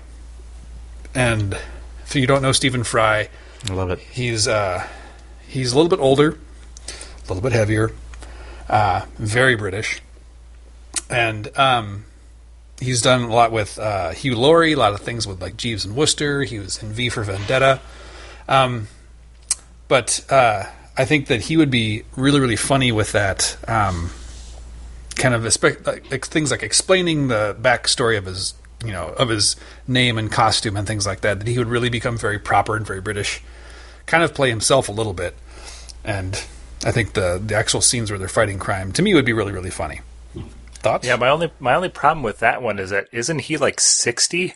[SPEAKER 2] And if you don't know Stephen Fry,
[SPEAKER 1] I love it.
[SPEAKER 2] He's uh, he's a little bit older, a little bit heavier, uh, very British, and um, he's done a lot with uh, Hugh Laurie, a lot of things with like Jeeves and Wooster. He was in V for Vendetta, um, but uh, I think that he would be really really funny with that. Um, kind of expect, like, things like explaining the backstory of his, you know, of his name and costume and things like that, that he would really become very proper and very British, kind of play himself a little bit. And I think the the actual scenes where they're fighting crime, to me, would be really, really funny. Thoughts?
[SPEAKER 3] Yeah, my only my only problem with that one is that isn't he like sixty?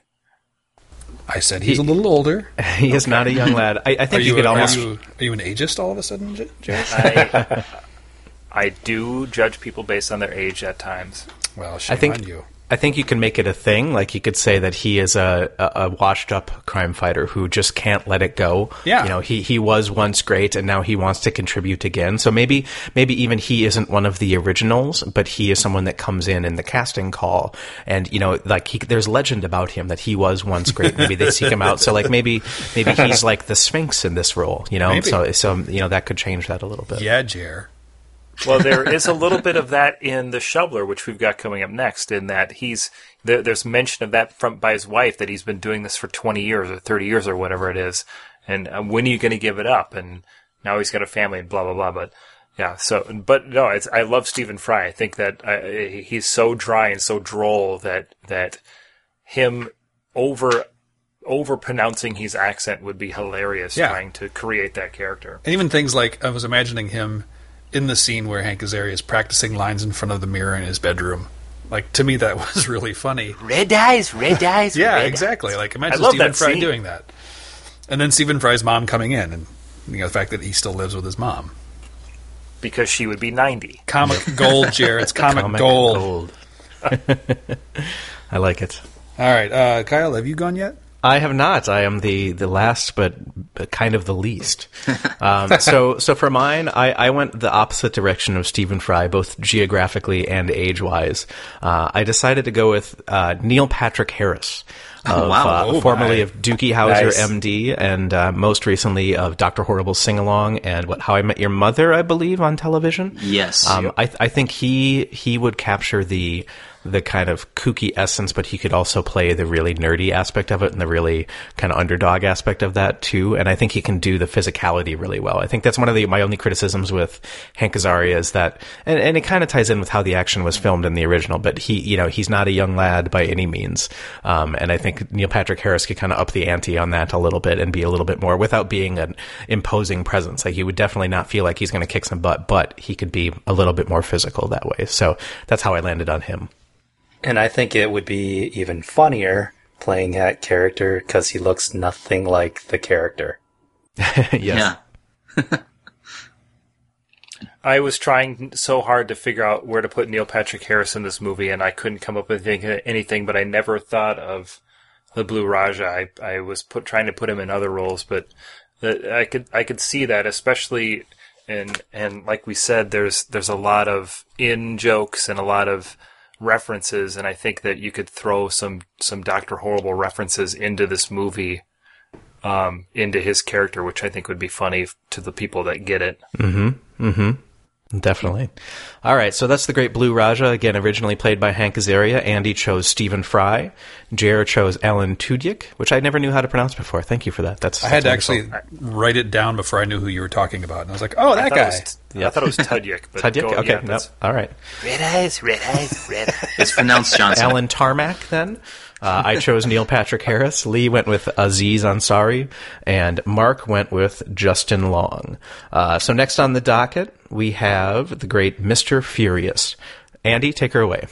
[SPEAKER 2] I said he's he, a little older.
[SPEAKER 1] He is okay. Not a young lad. I, I think you, you could
[SPEAKER 2] a,
[SPEAKER 1] almost...
[SPEAKER 2] Are you, are you an ageist all of a sudden, Jared?
[SPEAKER 3] I, I do judge people based on their age at times.
[SPEAKER 2] Well, shame
[SPEAKER 1] I think,
[SPEAKER 2] on you.
[SPEAKER 1] I think you can make it a thing. Like, you could say that he is a, a, a washed-up crime fighter who just can't let it go.
[SPEAKER 2] Yeah.
[SPEAKER 1] You know, he, he was once great, and now he wants to contribute again. So maybe maybe even he isn't one of the originals, but he is someone that comes in in the casting call. And, you know, like, he, there's legend about him that he was once great. Maybe they seek him out. So, like, maybe maybe he's like the Sphinx in this role, you know?
[SPEAKER 2] Maybe.
[SPEAKER 1] So, so, you know, that could change that a little bit.
[SPEAKER 2] Yeah, Jer.
[SPEAKER 3] Well, there is a little bit of that in The Shoveler, which we've got coming up next, in that he's there, there's mention of that from by his wife, that he's been doing this for twenty years or thirty years or whatever it is. And uh, when are you going to give it up? And now he's got a family and blah, blah, blah. But yeah, so, but no, it's, I love Stephen Fry. I think that I, he's so dry and so droll that, that him over, over pronouncing his accent would be hilarious,
[SPEAKER 2] yeah.
[SPEAKER 3] Trying to create that character.
[SPEAKER 2] And even things like, I was imagining him in the scene where Hank Azaria is practicing lines in front of the mirror in his bedroom. Like, to me, that was really funny.
[SPEAKER 3] Red eyes, red eyes,
[SPEAKER 2] yeah,
[SPEAKER 3] red
[SPEAKER 2] exactly.
[SPEAKER 3] Eyes.
[SPEAKER 2] Like, imagine
[SPEAKER 3] I love
[SPEAKER 2] Stephen
[SPEAKER 3] that
[SPEAKER 2] Fry
[SPEAKER 3] scene.
[SPEAKER 2] doing that. And then Stephen Fry's mom coming in, and, you know, the fact that he still lives with his mom.
[SPEAKER 3] Because she would be ninety.
[SPEAKER 2] Comic gold, Jared. It's comic,
[SPEAKER 1] comic
[SPEAKER 2] gold.
[SPEAKER 1] gold. I like it.
[SPEAKER 2] All right, uh, Kyle, have you gone yet?
[SPEAKER 1] I have not. I am the, the last, but, but kind of the least. Um, so so for mine, I, I went the opposite direction of Stephen Fry, both geographically and age-wise. Uh, I decided to go with uh, Neil Patrick Harris. Of,
[SPEAKER 4] oh, wow.
[SPEAKER 1] Uh,
[SPEAKER 2] Oh,
[SPEAKER 1] formerly
[SPEAKER 2] my.
[SPEAKER 1] of Doogie Howser,
[SPEAKER 10] Nice.
[SPEAKER 1] M D, and uh, most recently of Doctor Horrible Sing-Along and what How I Met Your Mother, I believe, on television.
[SPEAKER 4] Yes.
[SPEAKER 1] Um, I, I think he he would capture the the kind of kooky essence, but he could also play the really nerdy aspect of it and the really kind of underdog aspect of that too. And I think he can do the physicality really well. I think that's one of the, my only criticisms with Hank Azaria is that, and, and it kind of ties in with how the action was filmed in the original, but he, you know, he's not a young lad by any means. Um, and I think Neil Patrick Harris could kind of up the ante on that a little bit and be a little bit more without being an imposing presence. Like, you would definitely not feel like he's going to kick some butt, but he could be a little bit more physical that way. So that's how I landed on him.
[SPEAKER 10] And I think it would be even funnier playing that character because he looks nothing like the character.
[SPEAKER 1] Yes.
[SPEAKER 4] Yeah.
[SPEAKER 3] I was trying so hard to figure out where to put Neil Patrick Harris in this movie, and I couldn't come up with anything, but I never thought of the Blue Raja. I, I was put, trying to put him in other roles, but the, I could I could see that, especially, and and like we said, there's there's a lot of in jokes and a lot of references, and I think that you could throw some some Doctor Horrible references into this movie, um, into his character, which I think would be funny to the people that get it.
[SPEAKER 1] Mm-hmm. Mm-hmm. Definitely. All right, so that's the Great Blue Raja, again, originally played by Hank Azaria. Andy chose Stephen Fry. Jer chose Alan Tudyk, which I never knew how to pronounce before. Thank you for that. That's
[SPEAKER 2] I had to
[SPEAKER 1] that's
[SPEAKER 2] actually
[SPEAKER 1] wonderful.
[SPEAKER 2] write it down before I knew who you were talking about. And I was like, oh, that
[SPEAKER 3] I
[SPEAKER 2] guy.
[SPEAKER 3] thought it was, I thought it was Tudyk. But
[SPEAKER 1] Tudyk?
[SPEAKER 3] go-
[SPEAKER 1] Okay,
[SPEAKER 3] yeah,
[SPEAKER 1] nope.
[SPEAKER 3] that's-
[SPEAKER 1] All right.
[SPEAKER 12] Red eyes, red eyes, red eyes.
[SPEAKER 4] It's pronounced Johnson.
[SPEAKER 1] Alan Tarmac, then. Uh, I chose Neil Patrick Harris. Lee went with Aziz Ansari. And Mark went with Justin Long. Uh, so next on the docket, we have the great Mister Furious. Andy, take her away.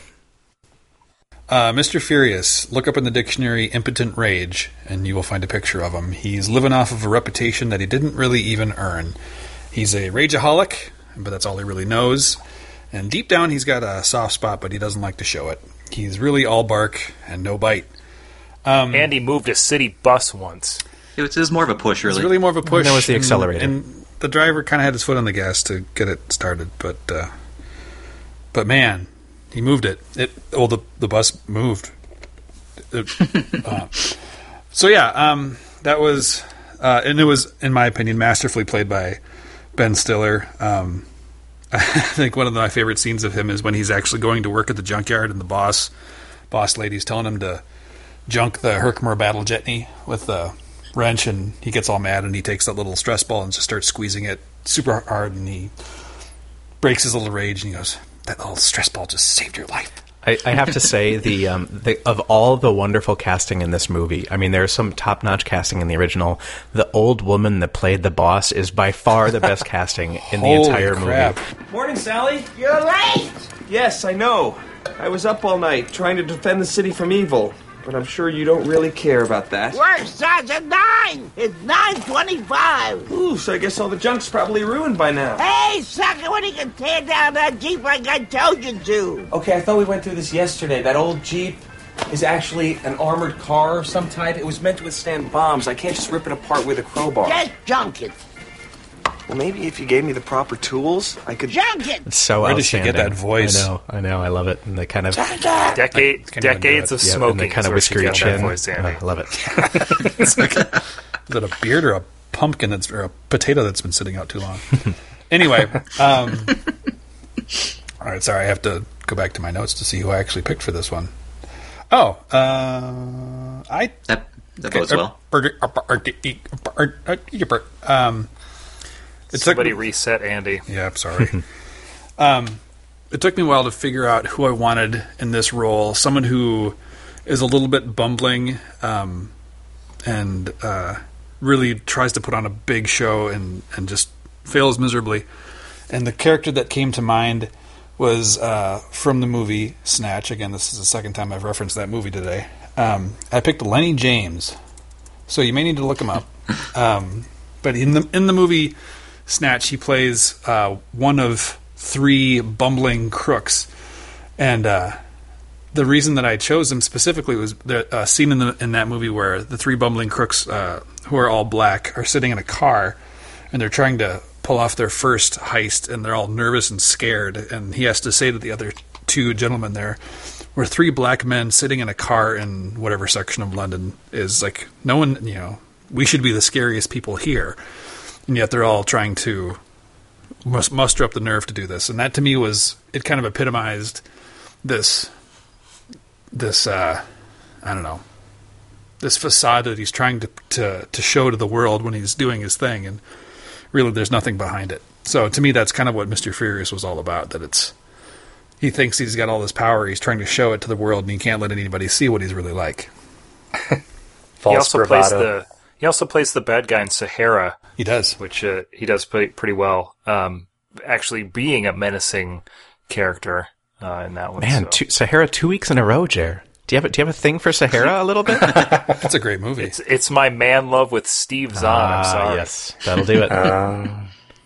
[SPEAKER 2] Uh, Mister Furious, look up in the dictionary impotent rage, and you will find a picture of him. He's living off of a reputation that he didn't really even earn. He's a rageaholic, but that's all he really knows. And deep down, he's got a soft spot, but he doesn't like to show it. He's really all bark and no bite. Um,
[SPEAKER 3] Andy moved a city bus once.
[SPEAKER 4] It was, it was more of a push, really.
[SPEAKER 2] It's really more of a push.
[SPEAKER 1] That was the accelerator.
[SPEAKER 2] And, and the driver kind of had his foot on the gas to get it started, but uh, but man, he moved it. It well, the the bus moved. It, uh, so yeah, um, that was, uh, and it was, in my opinion, masterfully played by Ben Stiller. Um, I think one of my favorite scenes of him is when he's actually going to work at the junkyard, and the boss boss lady's telling him to junk the Herkimer battle jetney with the wrench, and he gets all mad, and he takes that little stress ball and just starts squeezing it super hard, and he breaks his little rage, and he goes, "That little stress ball just saved your life."
[SPEAKER 1] I, I have to say, the, um, the of all the wonderful casting in this movie, I mean, there's some top-notch casting in the original. The old woman that played the boss is by far the best casting in the
[SPEAKER 2] Holy
[SPEAKER 1] entire
[SPEAKER 2] crap.
[SPEAKER 1] movie.
[SPEAKER 13] Morning, Sally.
[SPEAKER 14] You're late!
[SPEAKER 13] Yes, I know. I was up all night trying to defend the city from evil, but I'm sure you don't really care about that.
[SPEAKER 14] Work starts at nine! It's nine twenty-five!
[SPEAKER 13] Ooh, so I guess all the junk's probably ruined by now.
[SPEAKER 14] Hey, sucker, when you can tear down that Jeep like I told you to!
[SPEAKER 13] Okay, I thought we went through this yesterday. That old Jeep is actually an armored car of some type. It was meant to withstand bombs. I can't just rip it apart with a crowbar.
[SPEAKER 14] Just junk it!
[SPEAKER 13] Well, maybe if you gave me the proper tools, I could...
[SPEAKER 14] Junk it!
[SPEAKER 1] It's so
[SPEAKER 2] Where did she
[SPEAKER 1] outstanding.
[SPEAKER 2] get that voice?
[SPEAKER 1] I know, I know, I love it. And the kind of...
[SPEAKER 3] Decade,
[SPEAKER 2] can't even do
[SPEAKER 3] decades
[SPEAKER 2] it.
[SPEAKER 3] of
[SPEAKER 1] Yeah,
[SPEAKER 3] smoking.
[SPEAKER 1] and the kind
[SPEAKER 3] is
[SPEAKER 1] of
[SPEAKER 3] where she
[SPEAKER 1] whiskery
[SPEAKER 3] got that
[SPEAKER 1] chin.
[SPEAKER 3] voice, Andy.
[SPEAKER 1] Uh, I love it.
[SPEAKER 2] Is it a beard or a pumpkin that's or a potato that's been sitting out too long? Anyway, um, all right. Sorry, I have to go back to my notes to see who I actually picked for this one. Oh, uh, I
[SPEAKER 4] That, that bodes well.
[SPEAKER 2] Um, it took
[SPEAKER 3] Somebody
[SPEAKER 2] me,
[SPEAKER 3] reset Andy.
[SPEAKER 2] yeah, I'm sorry. um, it took me a while to figure out who I wanted in this role. Someone who is a little bit bumbling, um, and uh, really tries to put on a big show and, and just fails miserably. And the character that came to mind was uh, from the movie Snatch. Again, this is the second time I've referenced that movie today. Um, I picked Lenny James, so you may need to look him up. Um, but in the in the movie Snatch, he plays uh, one of three bumbling crooks, and uh, the reason that I chose him specifically was the uh, scene in the in that movie where the three bumbling crooks, uh, who are all black, are sitting in a car, and they're trying to pull off their first heist, and they're all nervous and scared. And he has to say to the other two gentlemen there, "We're three black men sitting in a car in whatever section of London is like no one, you know, we should be the scariest people here," and yet they're all trying to must muster up the nerve to do this. And that to me was it kind of epitomized this. This, uh, I don't know, this facade that he's trying to, to to show to the world when he's doing his thing, and really there's nothing behind it. So to me, that's kind of what Mister Furious was all about, that it's, he thinks he's got all this power, he's trying to show it to the world, and he can't let anybody see what he's really like.
[SPEAKER 3] False he also bravado. plays the He also plays the bad guy in Sahara.
[SPEAKER 2] He does.
[SPEAKER 3] Which uh, he does pretty, pretty well, um, actually being a menacing character. Uh, in that one,
[SPEAKER 1] Man,
[SPEAKER 3] so.
[SPEAKER 1] two, Sahara two weeks in a row, Jer. Do you have a, do you have a thing for Sahara a little bit?
[SPEAKER 2] That's a great movie.
[SPEAKER 3] It's, it's my man love with Steve Zahn.
[SPEAKER 1] Ah,
[SPEAKER 3] I'm sorry.
[SPEAKER 1] Yes, that'll do it. um,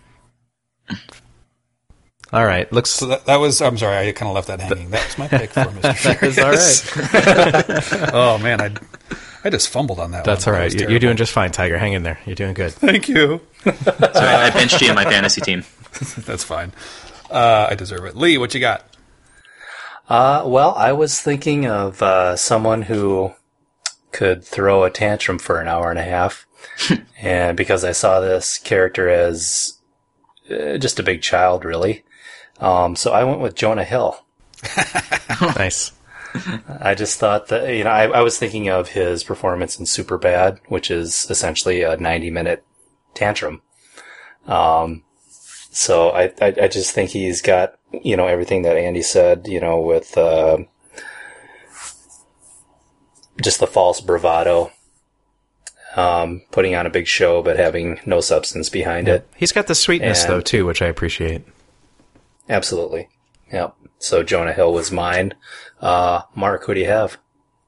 [SPEAKER 1] all right, looks.
[SPEAKER 2] So that, that was. I'm sorry, I kind of left that hanging. That was my pick for Mister Furious.
[SPEAKER 1] That's all right.
[SPEAKER 2] Oh man, I I just fumbled on that.
[SPEAKER 1] That's
[SPEAKER 2] one.
[SPEAKER 1] all right.
[SPEAKER 2] That
[SPEAKER 1] You're doing just fine, Tiger. Hang in there. You're doing good.
[SPEAKER 2] Thank you.
[SPEAKER 4] Sorry, I benched you in my fantasy team.
[SPEAKER 2] That's fine. Uh, I deserve it. Lee, what you got?
[SPEAKER 10] Uh, well, I was thinking of uh, someone who could throw a tantrum for an hour and a half, and because I saw this character as uh, just a big child, really, um, so I went with Jonah Hill.
[SPEAKER 1] Nice.
[SPEAKER 10] I just thought that, you know, I, I was thinking of his performance in Superbad, which is essentially a ninety-minute tantrum. Um, so I, I, I just think he's got, you know, everything that Andy said, you know, with uh, just the false bravado, um, putting on a big show but having no substance behind
[SPEAKER 1] yeah.
[SPEAKER 10] it.
[SPEAKER 1] He's got the sweetness,
[SPEAKER 10] and,
[SPEAKER 1] though, too, which I appreciate.
[SPEAKER 10] Absolutely. Yep. So Jonah Hill was mine. Uh, Mark, who do you have?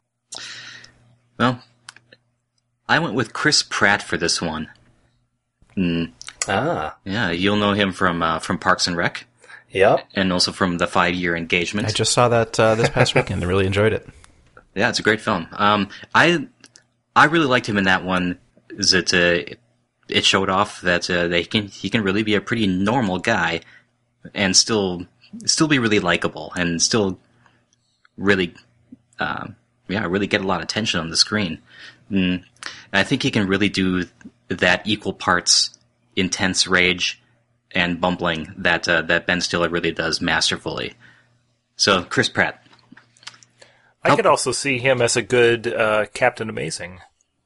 [SPEAKER 4] Well, I went with Chris Pratt for this one. Mm.
[SPEAKER 10] Ah.
[SPEAKER 4] Yeah, you'll know him from uh, from Parks and Rec.
[SPEAKER 10] Yep.
[SPEAKER 4] And also from The Five-Year Engagement.
[SPEAKER 1] I just saw that uh, this past weekend. I really enjoyed it.
[SPEAKER 4] Yeah, it's a great film. Um, I I really liked him in that one. Is it uh, it showed off that uh, they can he can really be a pretty normal guy and still still be really likable and still really uh, yeah really get a lot of attention on the screen. Mm. I think he can really do that equal parts intense rage and bumbling that uh, that Ben Stiller really does masterfully. So, Chris Pratt.
[SPEAKER 3] I could also see him as a good uh, Captain Amazing.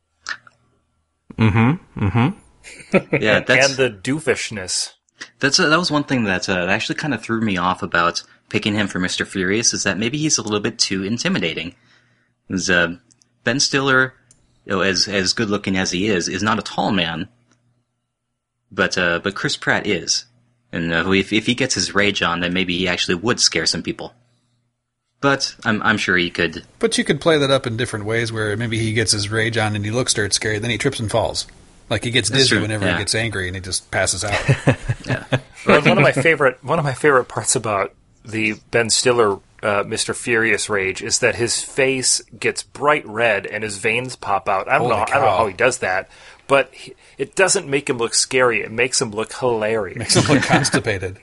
[SPEAKER 1] Mm-hmm. Mm-hmm.
[SPEAKER 4] Yeah, that's,
[SPEAKER 3] and the doofishness.
[SPEAKER 4] That's uh, that was one thing that uh, actually kind of threw me off about picking him for Mister Furious, is that maybe he's a little bit too intimidating. Is uh, Ben Stiller, you know, as as good looking as he is, is not a tall man. But uh, but Chris Pratt is, and uh, if if he gets his rage on, then maybe he actually would scare some people. But I'm I'm sure he could.
[SPEAKER 2] But you could play that up in different ways, where maybe he gets his rage on and he looks dirt scary, then he trips and falls, like he gets
[SPEAKER 4] That's
[SPEAKER 2] dizzy
[SPEAKER 4] true.
[SPEAKER 2] whenever
[SPEAKER 4] Yeah.
[SPEAKER 2] he gets angry, and he just passes out.
[SPEAKER 4] Yeah.
[SPEAKER 3] Well, one of my favorite one of my favorite parts about the Ben Stiller uh, Mister Furious rage is that his face gets bright red and his veins pop out. I don't
[SPEAKER 2] Holy
[SPEAKER 3] know.
[SPEAKER 2] cow.
[SPEAKER 3] I don't know how he does that, but he, it doesn't make him look scary. It makes him look hilarious.
[SPEAKER 2] Makes him look constipated.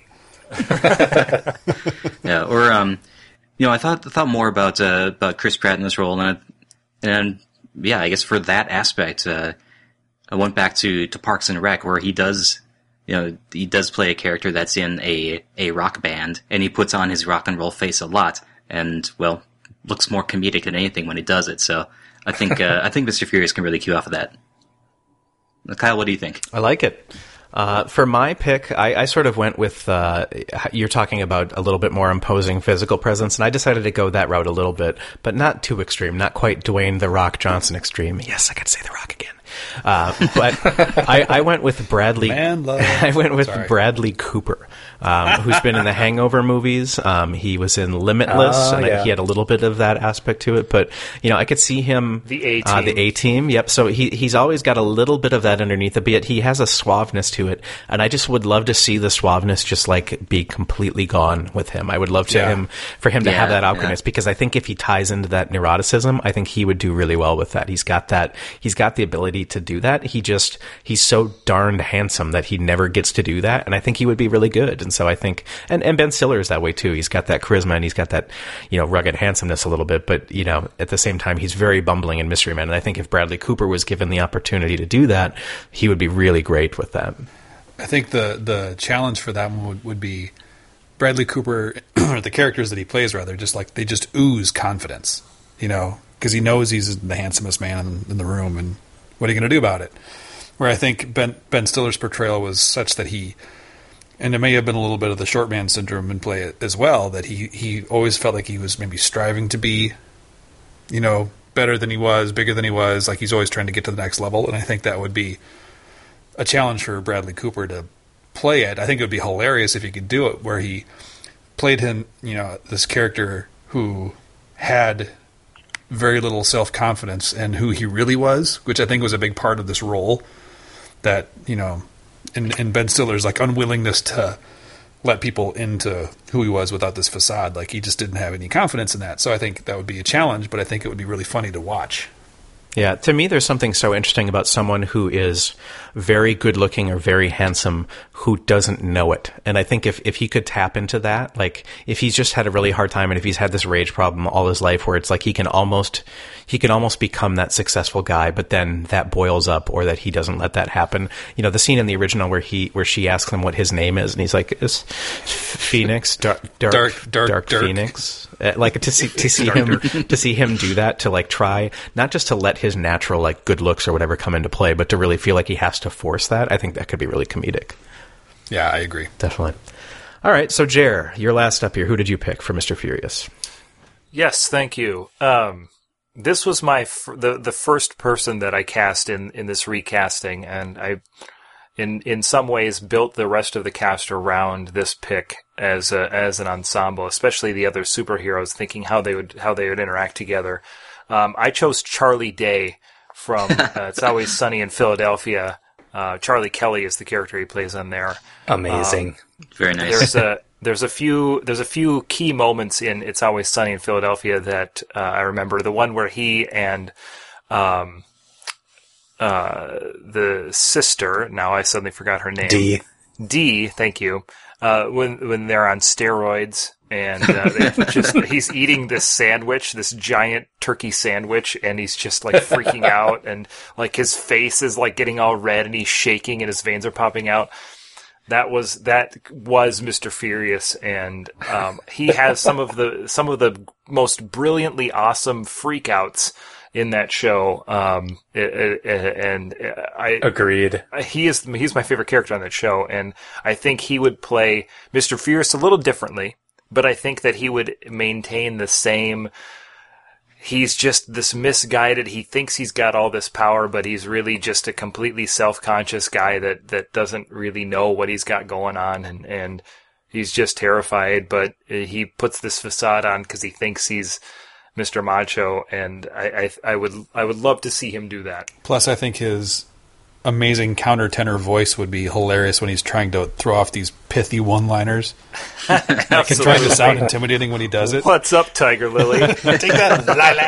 [SPEAKER 4] Yeah, or um, you know, I thought I thought more about uh, about Chris Pratt in this role, and and yeah, I guess for that aspect, uh, I went back to, to Parks and Rec, where he does, you know, he does play a character that's in a a rock band, and he puts on his rock and roll face a lot, and well, looks more comedic than anything when he does it. So I think uh, I think Mister Furious can really cue off of that. Kyle, what do you think?
[SPEAKER 1] I like it. Uh, for my pick, I, I sort of went with, uh, you're talking about a little bit more imposing physical presence, and I decided to go that route a little bit, but not too extreme, not quite Dwayne The Rock Johnson extreme. Yes, I could say The Rock again. Uh, but I, I went with Bradley.
[SPEAKER 2] Man love.
[SPEAKER 1] I went with
[SPEAKER 2] Sorry.
[SPEAKER 1] Bradley Cooper, um, who's been in the Hangover movies. Um, he was in Limitless,
[SPEAKER 10] Oh,
[SPEAKER 1] and
[SPEAKER 10] yeah.
[SPEAKER 1] he had a little bit of that aspect to it. But you know, I could see him
[SPEAKER 3] The A-Team.
[SPEAKER 1] Uh, the A-Team. Yep. So he he's always got a little bit of that underneath it, but he has a suaveness to it, and I just would love to see the suaveness just like be completely gone with him. I would love to
[SPEAKER 2] Yeah.
[SPEAKER 1] him for him to
[SPEAKER 4] Yeah,
[SPEAKER 1] have that
[SPEAKER 4] yeah.
[SPEAKER 1] awkwardness because I think if he ties into that neuroticism, I think he would do really well with that. He's got that. He's got the ability to do that. He just he's so darned handsome that he never gets to do that, and I think he would be really good. And so I think, and and Ben Stiller is that way too. He's got that charisma and he's got that, you know, rugged handsomeness a little bit, but you know, at the same time, he's very bumbling in Mystery Men. And I think if Bradley Cooper was given the opportunity to do that, he would be really great with that.
[SPEAKER 2] I think the the challenge for that one would, would be Bradley Cooper, or the characters that he plays, rather, just like they just ooze confidence, you know, because he knows he's the handsomest man in, in the room, and what are you going to do about it? Where I think Ben Ben Stiller's portrayal was such that he, and there may have been a little bit of the short man syndrome in play as well, that he he always felt like he was maybe striving to be, you know, better than he was, bigger than he was, like he's always trying to get to the next level, and I think that would be a challenge for Bradley Cooper to play it. I think it would be hilarious if he could do it, where he played him, you know, this character who had very little self-confidence and who he really was, which I think was a big part of this role, that, you know, in, in Ben Stiller's like unwillingness to let people into who he was without this facade. Like he just didn't have any confidence in that. So I think that would be a challenge, but I think it would be really funny to watch.
[SPEAKER 1] Yeah, to me, there's something so interesting about someone who is very good looking or very handsome who doesn't know it. And I think if, if he could tap into that, like if he's just had a really hard time and if he's had this rage problem all his life where it's like he can almost, he can almost become that successful guy, but then that boils up or that he doesn't let that happen. You know, the scene in the original where he, where she asks him what his name is and he's like, it's Phoenix, dark, dark,
[SPEAKER 2] Dark, dark,
[SPEAKER 1] dark
[SPEAKER 2] dark.
[SPEAKER 1] Phoenix. Uh, like to see, to see him, to see him do that, to like try, not just to let his natural like good looks or whatever come into play, but to really feel like he has to force that. I think that could be really comedic.
[SPEAKER 2] Yeah, I agree.
[SPEAKER 1] Definitely. All right. So Jer, you're last up here. Who did you pick for Mister Furious?
[SPEAKER 3] Yes, thank you. Um, this was my f- the the first person that I cast in, in this recasting, and I, in in some ways, built the rest of the cast around this pick as a, as an ensemble, especially the other superheroes, thinking how they would how they would interact together. Um, I chose Charlie Day from uh, It's Always Sunny in Philadelphia. Uh, Charlie Kelly is the character he plays on there.
[SPEAKER 10] Amazing.
[SPEAKER 3] Um,
[SPEAKER 4] Very nice.
[SPEAKER 3] There's a there's a few there's a few key moments in It's Always Sunny in Philadelphia that uh, I remember. The one where he and um, uh, the sister, now I suddenly forgot her name.
[SPEAKER 10] D.
[SPEAKER 3] D, thank you. Uh, when when they're on steroids and uh, they just he's eating this sandwich, this giant turkey sandwich, and he's just like freaking out, and like his face is like getting all red, and he's shaking, and his veins are popping out. That was that was Mister Furious, and um, he has some of the some of the most brilliantly awesome freakouts in that show. Um, it, it, and I
[SPEAKER 10] agreed.
[SPEAKER 3] He is he's my favorite character on that show, and I think he would play Mister Furious a little differently, but I think that he would maintain the same. He's just this misguided. He thinks he's got all this power, but he's really just a completely self-conscious guy that, that doesn't really know what he's got going on, and, and he's just terrified. But he puts this facade on because he thinks he's Mister Macho, and I, I I would I would love to see him do that.
[SPEAKER 2] Plus, I think his amazing countertenor voice would be hilarious when he's trying to throw off these pithy one-liners. Like and trying to sound intimidating when he does it.
[SPEAKER 3] What's up, Tiger Lily?
[SPEAKER 2] Take that,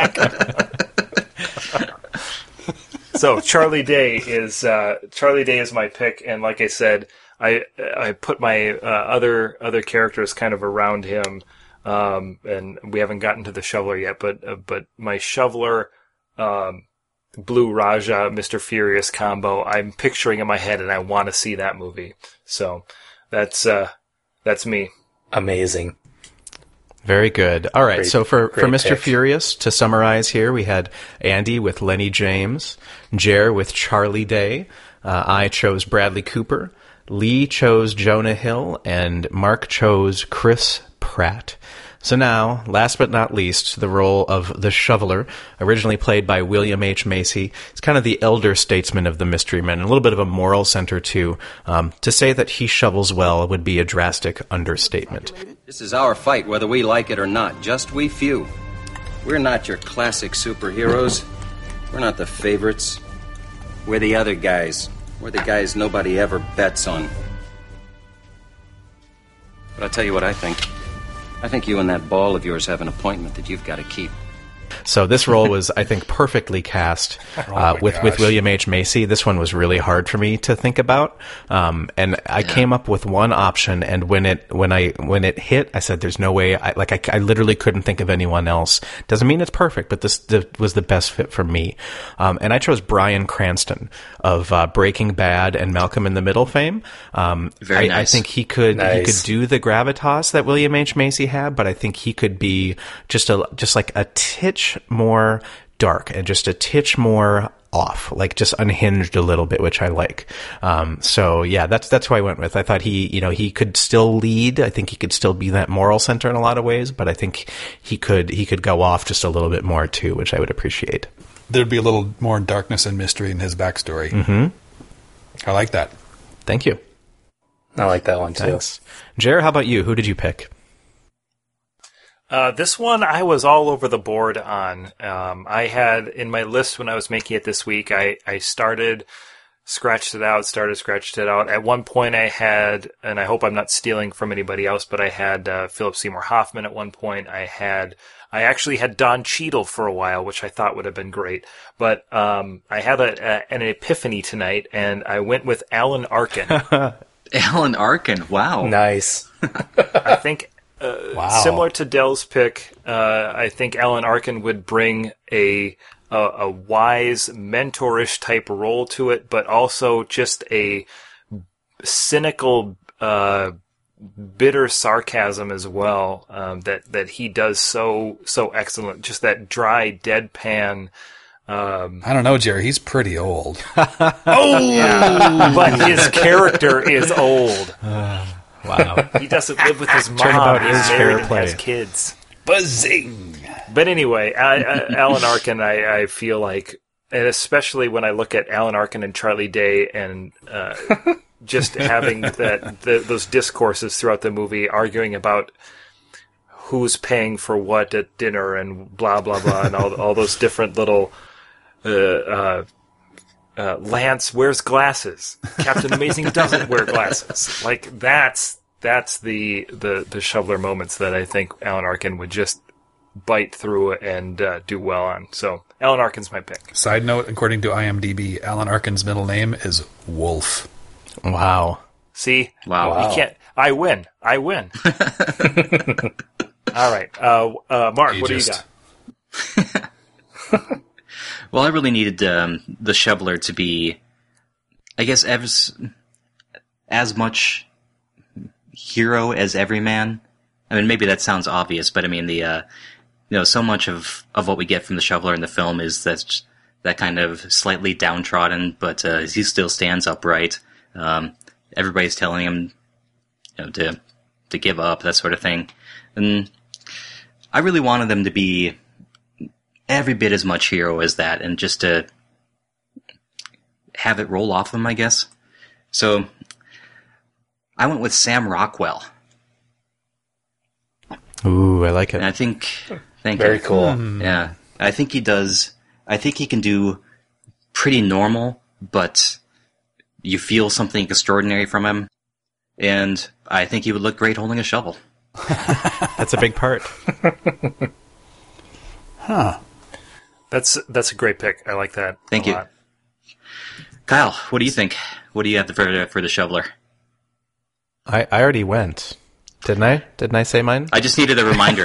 [SPEAKER 3] lilac. So Charlie Day is uh, Charlie Day is my pick, and like I said, I I put my uh, other other characters kind of around him, um, and we haven't gotten to the shoveler yet, but uh, but my shoveler. Um, Blue Raja, Mister Furious combo, I'm picturing in my head, and I want to see that movie. So that's uh, that's me.
[SPEAKER 10] Amazing.
[SPEAKER 1] Very good. All right.
[SPEAKER 10] Great,
[SPEAKER 1] so for, for Mister
[SPEAKER 10] pick.
[SPEAKER 1] Furious, to summarize here, we had Andy with Lenny James, Jer with Charlie Day, uh, I chose Bradley Cooper, Lee chose Jonah Hill, and Mark chose Chris Pratt. So now, last but not least, the role of the Shoveler, originally played by William H. Macy. It's kind of the elder statesman of the Mystery Men, and a little bit of a moral center, too. Um, to say that he shovels well would be a drastic understatement.
[SPEAKER 15] This is our fight, whether we like it or not. Just we few. We're not your classic superheroes. We're not the favorites. We're the other guys. We're the guys nobody ever bets on. But I'll tell you what I think. I think you and that ball of yours have an appointment that you've got to keep.
[SPEAKER 1] So this role was, I think, perfectly cast uh,
[SPEAKER 2] oh
[SPEAKER 1] with, with William H. Macy. This one was really hard for me to think about, um, and I yeah. came up with one option. And when it when I when it hit, I said, "There's no way." I, like I, I literally couldn't think of anyone else. Doesn't mean it's perfect, but this, this was the best fit for me. Um, and I chose Bryan Cranston of uh, Breaking Bad and Malcolm in the Middle fame. Um,
[SPEAKER 4] Very
[SPEAKER 1] I,
[SPEAKER 4] nice.
[SPEAKER 1] I think he could
[SPEAKER 10] nice.
[SPEAKER 1] he could do the gravitas that William H. Macy had, but I think he could be just a just like a titch more dark and just a titch more off, like just unhinged a little bit, which I like. Um, so yeah, that's, that's who I went with. I thought he, you know, he could still lead. I think he could still be that moral center in a lot of ways, but I think he could, he could go off just a little bit more too, which I would appreciate.
[SPEAKER 2] There'd be a little more darkness and mystery in his backstory.
[SPEAKER 1] Mm-hmm.
[SPEAKER 2] I like that.
[SPEAKER 1] Thank you.
[SPEAKER 10] I like that one too.
[SPEAKER 1] Thanks. Jer, how about you? Who did you pick?
[SPEAKER 3] Uh, this one I was all over the board on. Um, I had in my list when I was making it this week, I, I started, scratched it out, started, scratched it out. At one point I had, and I hope I'm not stealing from anybody else, but I had uh, Philip Seymour Hoffman at one point. I had, I actually had Don Cheadle for a while, which I thought would have been great. But um, I had a, a, an epiphany tonight, and I went with Alan Arkin.
[SPEAKER 4] Alan Arkin, wow.
[SPEAKER 10] Nice.
[SPEAKER 3] I think... Uh,
[SPEAKER 2] wow.
[SPEAKER 3] Similar to Dell's pick, uh, I think Alan Arkin would bring a, a a wise, mentorish type role to it, but also just a cynical, uh, bitter sarcasm as well. Um, that that he does so so excellent. Just that dry, deadpan. Um,
[SPEAKER 2] I don't know, Jerry. He's pretty old.
[SPEAKER 3] oh, yeah, but his character is old.
[SPEAKER 1] Uh. Wow.
[SPEAKER 3] He doesn't live with his mom.
[SPEAKER 1] Turnabout
[SPEAKER 3] He's
[SPEAKER 1] is
[SPEAKER 3] married
[SPEAKER 1] fair
[SPEAKER 3] and
[SPEAKER 1] play.
[SPEAKER 3] has kids.
[SPEAKER 2] Buzzing.
[SPEAKER 3] But anyway, I, I, Alan Arkin, I, I feel like, and especially when I look at Alan Arkin and Charlie Day and uh, just having that the, those discourses throughout the movie arguing about who's paying for what at dinner and blah, blah, blah, and all, all those different little... Uh, uh, Uh, Lance wears glasses. Captain Amazing doesn't wear glasses. Like that's that's the, the the shoveler moments that I think Alan Arkin would just bite through and uh, do well on. So Alan Arkin's my pick.
[SPEAKER 2] Side note: according to IMDb, Alan Arkin's middle name is Wolf.
[SPEAKER 1] Wow.
[SPEAKER 3] See,
[SPEAKER 4] wow,
[SPEAKER 3] you can't. I win. I win. All right, uh, uh, Mark,
[SPEAKER 2] Ageist.
[SPEAKER 3] what do you got?
[SPEAKER 4] Well, I really needed um, the shoveler to be, I guess, as, as much hero as Everyman. I mean, maybe that sounds obvious, but I mean, the uh, you know, so much of, of what we get from the shoveler in the film is that that kind of slightly downtrodden, but uh, he still stands upright. Um, everybody's telling him, you know, to to give up, that sort of thing, and I really wanted them to be every bit as much hero as that, and just to have it roll off them, I guess. So I went with Sam Rockwell.
[SPEAKER 1] Ooh, I like it.
[SPEAKER 4] And I think, thank
[SPEAKER 10] Very
[SPEAKER 4] you.
[SPEAKER 10] cool.
[SPEAKER 1] Mm.
[SPEAKER 4] Yeah, I think he does. I think he can do pretty normal, but you feel something extraordinary from him, and I think he would look great holding a shovel.
[SPEAKER 1] That's a big part.
[SPEAKER 2] Huh.
[SPEAKER 3] That's that's a great pick. I like that.
[SPEAKER 4] Thank
[SPEAKER 3] a
[SPEAKER 4] you.
[SPEAKER 3] lot.
[SPEAKER 4] Kyle, what do you think? What do you have for, for the shoveler?
[SPEAKER 1] I, I already went. Didn't I? Didn't I say mine?
[SPEAKER 4] I just needed a reminder.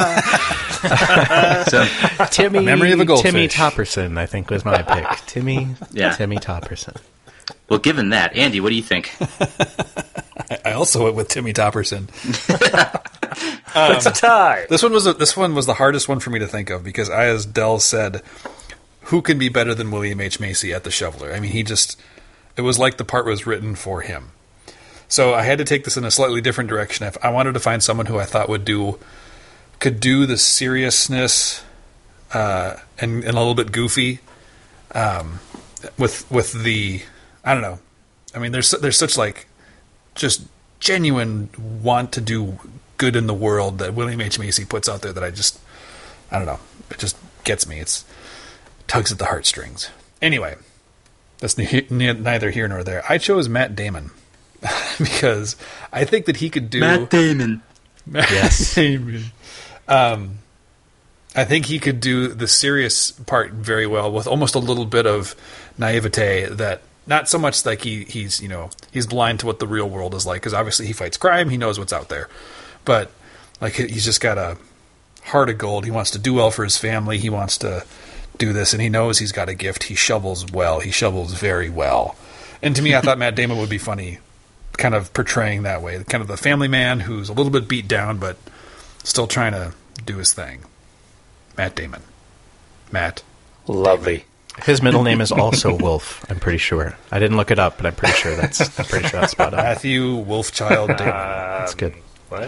[SPEAKER 4] so,
[SPEAKER 1] Timmy,
[SPEAKER 2] Memory of a goldfish.
[SPEAKER 1] Timmy Topperson, I think, was my pick. Timmy,
[SPEAKER 4] Yeah.
[SPEAKER 1] Timmy Topperson.
[SPEAKER 4] well, given that, Andy, what do you think?
[SPEAKER 2] I also went with Timmy Topperson.
[SPEAKER 3] It's a tie.
[SPEAKER 2] This one was a, this one was the hardest one for me to think of because, I, as Dell said, who can be better than William H. Macy at the shoveler? I mean, he just it was like the part was written for him. So I had to take this in a slightly different direction. If I wanted to find someone who I thought would do could do the seriousness uh, and, and a little bit goofy um, with with the I don't know. I mean, there's there's such like just genuine want to do good in the world that William H. Macy puts out there that I just I don't know. It just gets me. It's tugs at the heartstrings. Anyway, that's ne- ne- neither here nor there. I chose Matt Damon because I think that he could do
[SPEAKER 4] Matt Damon.
[SPEAKER 2] Matt
[SPEAKER 1] Yes.
[SPEAKER 2] Damon. Um, I think he could do the serious part very well with almost a little bit of naivete that not so much like he, he's, you know, he's blind to what the real world is like, because obviously he fights crime, he knows what's out there. But like he's just got a heart of gold. He wants to do well for his family. He wants to do this, and he knows he's got a gift. He shovels well. He shovels very well. And to me, I thought Matt Damon would be funny, kind of portraying that way, kind of the family man who's a little bit beat down, but still trying to do his thing. Matt Damon. Matt.
[SPEAKER 10] Lovely.
[SPEAKER 1] His middle name is also Wolf, I'm pretty sure. I didn't look it up, but I'm pretty sure that's I'm pretty sure that's spot on.
[SPEAKER 2] Matthew Wolfchild Damon.
[SPEAKER 1] That's good.
[SPEAKER 3] What?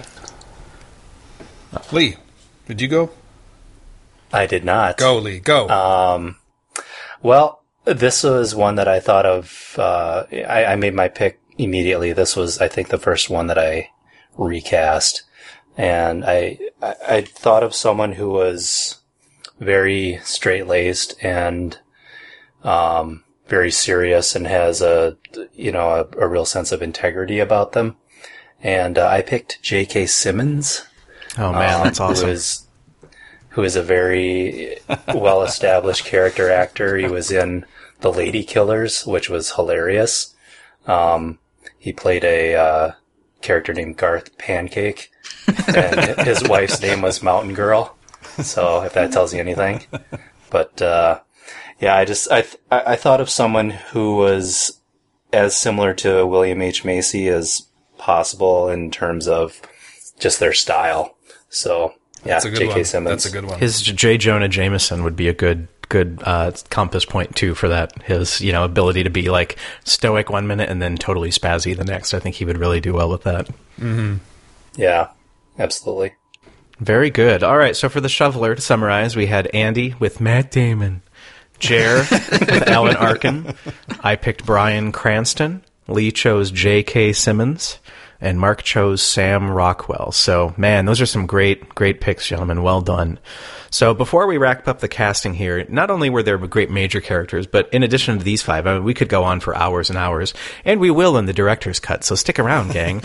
[SPEAKER 2] Lee, did you go?
[SPEAKER 10] I did not.
[SPEAKER 2] Go, Lee, go.
[SPEAKER 10] Um, well, this was one that I thought of. Uh, I, I made my pick immediately. This was, I think, the first one that I recast. And I, I, I thought of someone who was very straight-laced and um, very serious and has a, you know, a, a real sense of integrity about them. And uh, I picked J K. Simmons.
[SPEAKER 1] Oh, man,
[SPEAKER 10] um,
[SPEAKER 1] that's awesome.
[SPEAKER 10] Who is, who is a very well-established character actor. He was in The Lady Killers, which was hilarious. Um, he played a uh, character named Garth Pancake, and his wife's name was Mountain Girl. So if that tells you anything, but uh, yeah, I just I th- I thought of someone who was as similar to William H. Macy as possible in terms of just their style. So yeah, J K. Simmons.
[SPEAKER 2] That's a good one.
[SPEAKER 1] His J. Jonah Jameson would be a good good uh, compass point too for that. His you know ability to be like stoic one minute and then totally spazzy the next. I think he would really do well with that.
[SPEAKER 2] Mm-hmm.
[SPEAKER 10] Yeah, absolutely.
[SPEAKER 1] Very good. All right, so for the shoveler, to summarize, we had Andy with Matt Damon, Jer with Alan Arkin. I picked Bryan Cranston. Lee chose J K. Simmons. And Mark chose Sam Rockwell. So, man, those are some great, great picks, gentlemen. Well done. So, before we wrap up the casting here, not only were there great major characters, but in addition to these five, I mean, we could go on for hours and hours, and we will in the director's cut, so stick around, gang.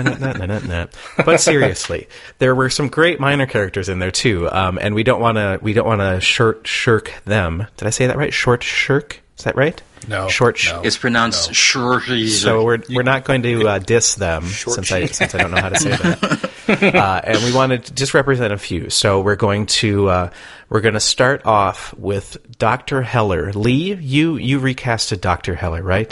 [SPEAKER 1] But seriously, there were some great minor characters in there, too, um, and we don't want to, we don't want to short shirk them. Did I say that right? Short shirk? Is that right?
[SPEAKER 2] No.
[SPEAKER 1] Short sh-
[SPEAKER 2] no,
[SPEAKER 4] It's pronounced
[SPEAKER 2] no.
[SPEAKER 4] sure.
[SPEAKER 1] So we're we're not going to uh, diss them since I since I don't know how to say that. Uh, and we want to just represent a few. So we're going to uh, we're going to start off with Doctor Heller. Lee, you you recasted Doctor Heller, right?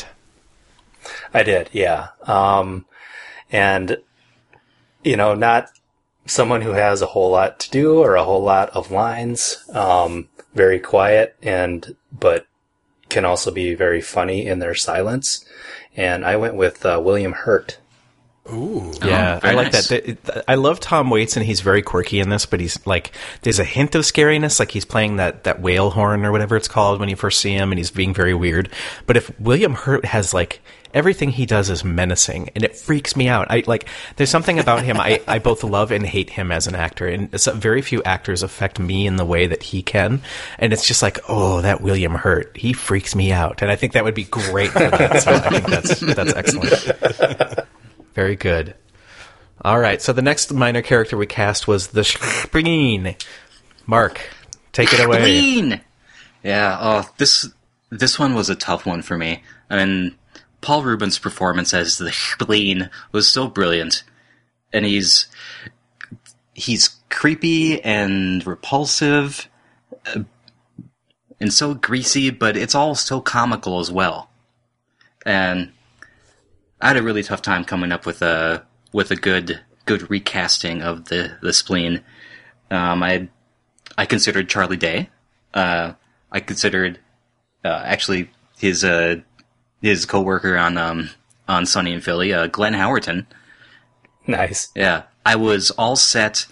[SPEAKER 10] I did, yeah. Um, and you know, not someone who has a whole lot to do or a whole lot of lines. Um, very quiet and but. Can also be very funny in their silence. And I went with uh, William Hurt.
[SPEAKER 2] Ooh.
[SPEAKER 1] Yeah,
[SPEAKER 4] oh,
[SPEAKER 1] I like
[SPEAKER 4] nice.
[SPEAKER 1] that. I love Tom Waits, and he's very quirky in this, but he's like, there's a hint of scariness, like he's playing that, that whale horn or whatever it's called when you first see him, and he's being very weird. But if William Hurt has like, everything he does is menacing, and it freaks me out. I like, there's something about him, I, I both love and hate him as an actor, and it's, very few actors affect me in the way that he can, and it's just like, oh, that William Hurt, he freaks me out, and I think that would be great for that, so I think that's, that's excellent. Very good. All right, so the next minor character we cast was the Spleen. Mark, take it away.
[SPEAKER 4] Spleen! Yeah, oh, this this one was a tough one for me. I mean, Paul Rubens' performance as the Spleen was so brilliant. And he's he's creepy and repulsive uh, and so greasy, but it's all so comical as well. And I had a really tough time coming up with a with a good good recasting of the the Spleen. Um, I I considered Charlie Day. Uh, I considered uh, actually his uh, his coworker on um, on Sunny in Philly, uh, Glenn Howerton.
[SPEAKER 10] Nice.
[SPEAKER 4] Yeah, I was all set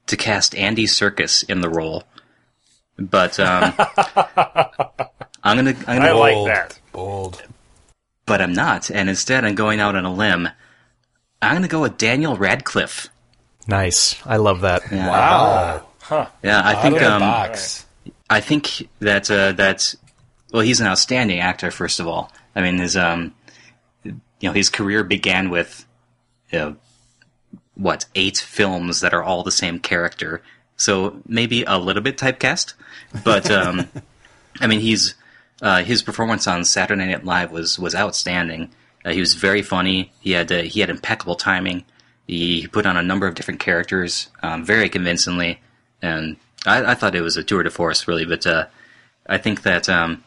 [SPEAKER 4] to cast Andy Serkis in the role, but um, I'm gonna. I'm gonna
[SPEAKER 3] I like
[SPEAKER 2] Bold.
[SPEAKER 3] that.
[SPEAKER 2] Bold.
[SPEAKER 4] But I'm not, and instead I'm going out on a limb. I'm gonna go with Daniel Radcliffe.
[SPEAKER 1] Nice. I love that.
[SPEAKER 4] Yeah.
[SPEAKER 2] Wow.
[SPEAKER 3] Huh.
[SPEAKER 4] Yeah, I
[SPEAKER 2] Out
[SPEAKER 4] think
[SPEAKER 2] of the
[SPEAKER 4] um,
[SPEAKER 2] box.
[SPEAKER 4] I think that uh, that well, he's an outstanding actor. First of all, I mean his um, you know, his career began with, you know, what, eight films that are all the same character. So maybe a little bit typecast, but um, I mean he's uh, his performance on Saturday Night Live was was outstanding. Uh, he was very funny. He had uh, he had impeccable timing. He put on a number of different characters um, very convincingly, and I, I thought it was a tour de force, really. But uh, I think that um,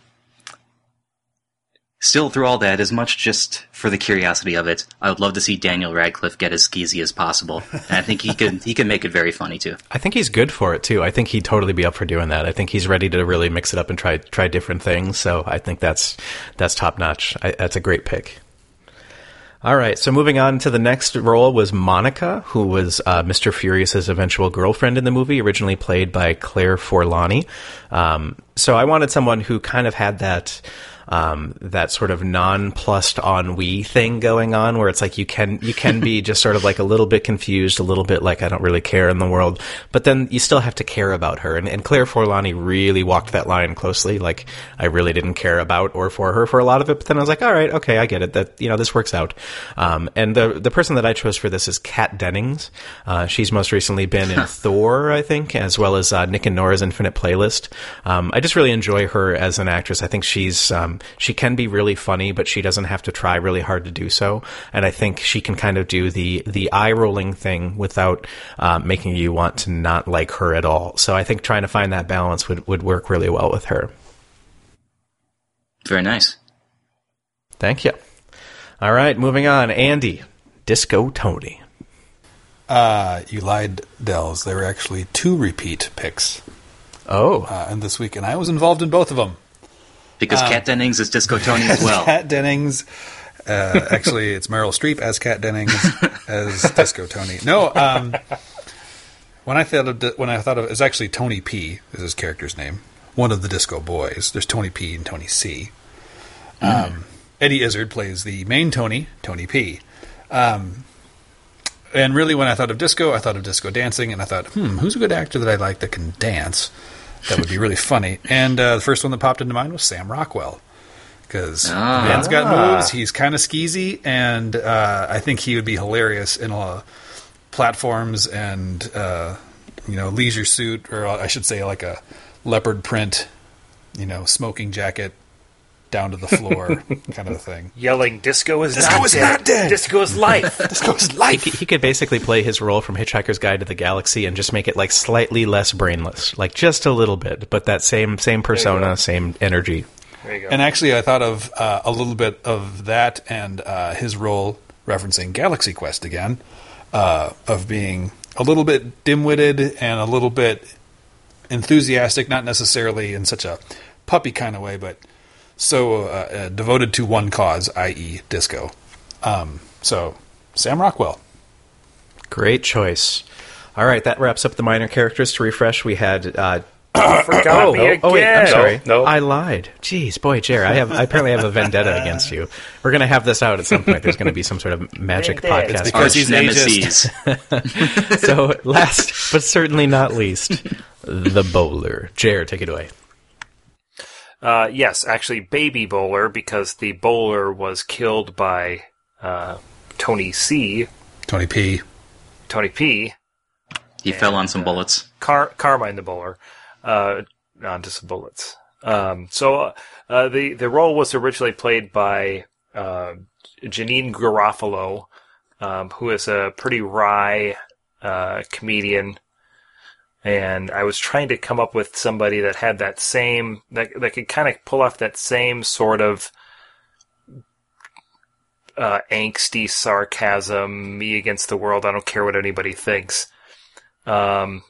[SPEAKER 4] still, through all that, as much just for the curiosity of it, I would love to see Daniel Radcliffe get as skeezy as possible, and I think he could he could make it very funny too.
[SPEAKER 1] I think he's good for it too. I think he'd totally be up for doing that. I think he's ready to really mix it up and try try different things. So I think that's that's top notch. I, that's a great pick. All right, so moving on to the next role was Monica, who was uh, Mister Furious's eventual girlfriend in the movie, originally played by Claire Forlani. Um, so I wanted someone who kind of had that um, that sort of nonplussed ennui thing going on, where it's like you can you can be just sort of like a little bit confused, a little bit like I don't really care in the world, but then you still have to care about her. And, and Claire Forlani really walked that line closely. Like I really didn't care about or for her for a lot of it, but then I was like, all right, okay, I get it. That you know this works out. Um, and the the person that I chose for this is Kat Dennings. Uh, she's most recently been in Thor, I think, as well as uh, Nick and Nora's Infinite Playlist. Um, I just really enjoy her as an actress. I think she's um, she can be really funny, but she doesn't have to try really hard to do so. And I think she can kind of do the the eye rolling thing without uh, making you want to not like her at all. So I think trying to find that balance would would work really well with her.
[SPEAKER 4] Very nice.
[SPEAKER 1] Thank you. All right, moving on. Andy, Disco Tony.
[SPEAKER 2] Uh, you lied, Dells. There were actually two repeat picks.
[SPEAKER 1] Oh.
[SPEAKER 2] Uh, and this week, and I was involved in both of them.
[SPEAKER 4] Because
[SPEAKER 2] um,
[SPEAKER 4] Kat Dennings is Disco Tony as well.
[SPEAKER 2] Kat Dennings. Uh, actually, it's Meryl Streep as Kat Dennings as Disco Tony. No, um, when I thought of when I thought of it's actually Tony P is his character's name. One of the Disco Boys. There's Tony P and Tony C. Mm. Um, Eddie Izzard plays the main Tony, Tony P. Um, and really, when I thought of disco, I thought of disco dancing, and I thought, hmm, who's a good actor that I like that can dance? That would be really funny. And uh, the first one that popped into mind was Sam Rockwell. Because
[SPEAKER 4] ah.
[SPEAKER 2] the man's got moves, he's kind of skeezy, and uh, I think he would be hilarious in uh, platforms and, uh, you know, leisure suit, or I should say like a leopard print, you know, smoking jacket, down to the floor kind of a thing.
[SPEAKER 3] Yelling, disco is,
[SPEAKER 2] disco
[SPEAKER 3] not,
[SPEAKER 2] is
[SPEAKER 3] dead.
[SPEAKER 2] not dead.
[SPEAKER 3] Disco is life.
[SPEAKER 2] Disco is life.
[SPEAKER 1] He, he could basically play his role from Hitchhiker's Guide to the Galaxy and just make it like slightly less brainless, like just a little bit, but that same same persona, same energy.
[SPEAKER 3] There you go.
[SPEAKER 2] And actually, I thought of uh, a little bit of that and uh, his role referencing Galaxy Quest again, uh, of being a little bit dim-witted and a little bit enthusiastic, not necessarily in such a puppy kind of way, but so uh, uh, devoted to one cause, that is disco. Um, so, Sam Rockwell.
[SPEAKER 1] Great choice. All right, that wraps up the minor characters. To refresh, we had... Uh,
[SPEAKER 3] forgot
[SPEAKER 1] oh,
[SPEAKER 3] me
[SPEAKER 1] oh,
[SPEAKER 3] again.
[SPEAKER 1] oh, wait, I'm sorry.
[SPEAKER 10] No, no.
[SPEAKER 1] I lied. Jeez, boy, Jer, I have I apparently have a vendetta against you. We're going to have this out at some point. There's going to be some sort of magic
[SPEAKER 3] Vendetta.
[SPEAKER 1] podcast.
[SPEAKER 2] It's because he's
[SPEAKER 4] nemesis.
[SPEAKER 1] So, last but certainly not least, the bowler. Jer, take it away.
[SPEAKER 3] Uh, yes, actually, Baby Bowler, because the bowler was killed by uh, Tony C.
[SPEAKER 2] Tony P.
[SPEAKER 3] Tony P.
[SPEAKER 4] He and, fell on some bullets.
[SPEAKER 3] Car- Carmine the bowler, uh, onto some bullets. Um, so uh, the the role was originally played by uh, Janine Garofalo, um, who is a pretty wry uh, comedian. And I was trying to come up with somebody that had that same, that, that could kind of pull off that same sort of uh, angsty sarcasm, me against the world, I don't care what anybody thinks. Um,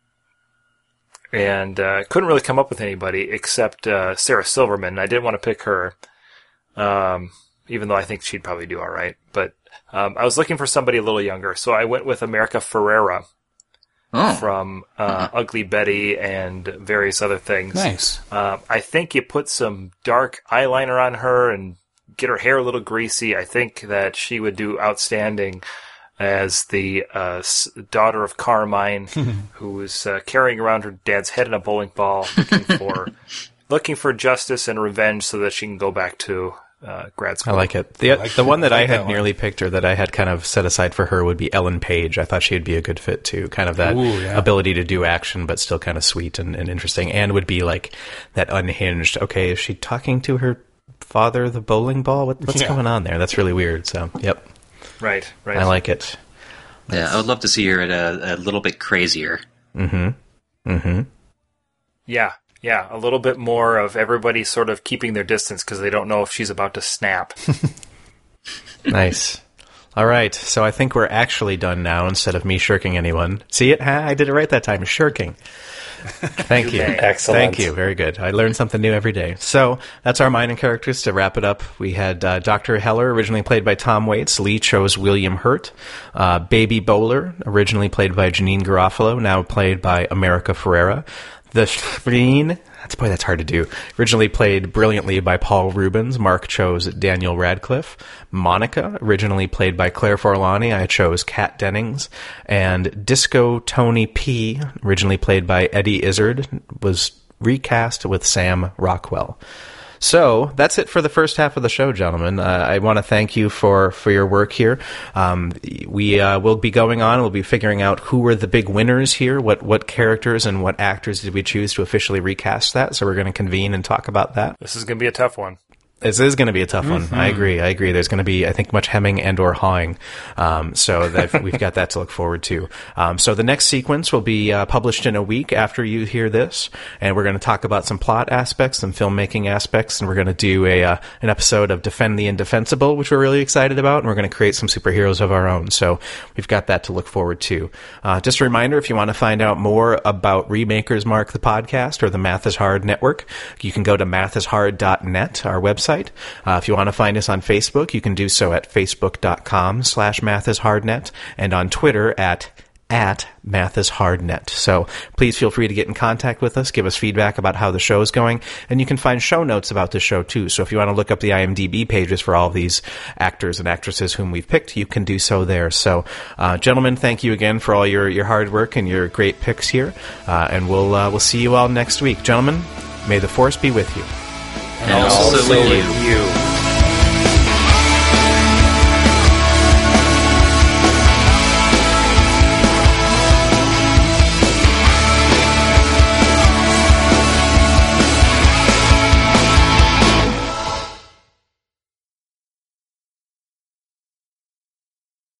[SPEAKER 3] and uh, couldn't really come up with anybody except uh, Sarah Silverman. I didn't want to pick her, um, even though I think she'd probably do all right. But um, I was looking for somebody a little younger, so I went with America Ferrera. oh. from uh, uh-huh. Ugly Betty and various other things.
[SPEAKER 2] Nice.
[SPEAKER 3] Uh, I think you put some dark eyeliner on her and get her hair a little greasy. I think that she would do outstanding as the uh, daughter of Carmine, who is uh, carrying around her dad's head in a bowling ball, looking for looking for justice and revenge so that she can go back to uh, grad school.
[SPEAKER 1] I like it. The
[SPEAKER 2] like
[SPEAKER 1] the
[SPEAKER 2] it.
[SPEAKER 1] one that
[SPEAKER 2] I
[SPEAKER 1] I,
[SPEAKER 2] like
[SPEAKER 1] had
[SPEAKER 2] that
[SPEAKER 1] nearly picked, or that I had kind of set aside for her, would be Ellen Page. I thought she would be a good fit too. Kind of that
[SPEAKER 2] Ooh, yeah.
[SPEAKER 1] ability to do action, but still kind of sweet and, and interesting, and would be like that unhinged. Okay, is she talking to her father, the bowling ball? What, what's
[SPEAKER 2] Yeah.
[SPEAKER 1] going on there? That's really weird. So, yep.
[SPEAKER 3] Right, right.
[SPEAKER 1] I like it.
[SPEAKER 4] Yeah, I would love to see her at a, a little bit crazier.
[SPEAKER 1] Mm-hmm. Mm-hmm.
[SPEAKER 3] Yeah, yeah. A little bit more of everybody sort of keeping their distance because they don't know if she's about to snap.
[SPEAKER 1] Nice. All right, so I think we're actually done now instead of me shirking anyone. See it? Huh? I did it right that time. Shirking. Thank you.
[SPEAKER 10] Excellent.
[SPEAKER 1] Thank you. Very good. I learn something new every day. So that's our minor characters. To wrap it up, we had uh, Doctor Heller, originally played by Tom Waits. Lee chose William Hurt. Uh, Baby Bowler, originally played by Janine Garofalo, now played by America Ferrera. The Shreen, that's boy, that's hard to do. Originally played brilliantly by Paul Rubens. Mark chose Daniel Radcliffe. Monica, originally played by Claire Forlani. I chose Kat Dennings. And Disco Tony P, originally played by Eddie Izzard, was recast with Sam Rockwell. So that's it for the first half of the show, gentlemen. Uh, I want to thank you for, for your work here. Um, we uh, will be going on. We'll be figuring out who were the big winners here. What what characters and what actors did we choose to officially recast that? So we're going to convene and talk about that.
[SPEAKER 3] This is going to be a tough one.
[SPEAKER 1] This is going to be a tough one.
[SPEAKER 2] Mm-hmm.
[SPEAKER 1] I agree. I agree. There's going to be, I think, much hemming and or hawing. Um, so that we've got that to look forward to. Um, so the next sequence will be uh, published in a week after you hear this, and we're going to talk about some plot aspects, some filmmaking aspects, and we're going to do a uh, an episode of Defend the Indefensible, which we're really excited about, and we're going to create some superheroes of our own. So we've got that to look forward to. Uh, just a reminder, if you want to find out more about Remakers Mark the podcast or the Math is Hard network, you can go to math is hard dot net, our website. Uh, if you want to find us on Facebook, you can do so at facebook.com slash mathishardnet and on Twitter at at mathishardnet. So please feel free to get in contact with us, give us feedback about how the show is going, and you can find show notes about the show too. So if you want to look up the IMDb pages for all of these actors and actresses whom we've picked, you can do so there. So uh, gentlemen, thank you again for all your, your hard work and your great picks here, uh, and we'll uh, we'll see you all next week. Gentlemen, may the force be with you.
[SPEAKER 4] And also, also with you.
[SPEAKER 10] you.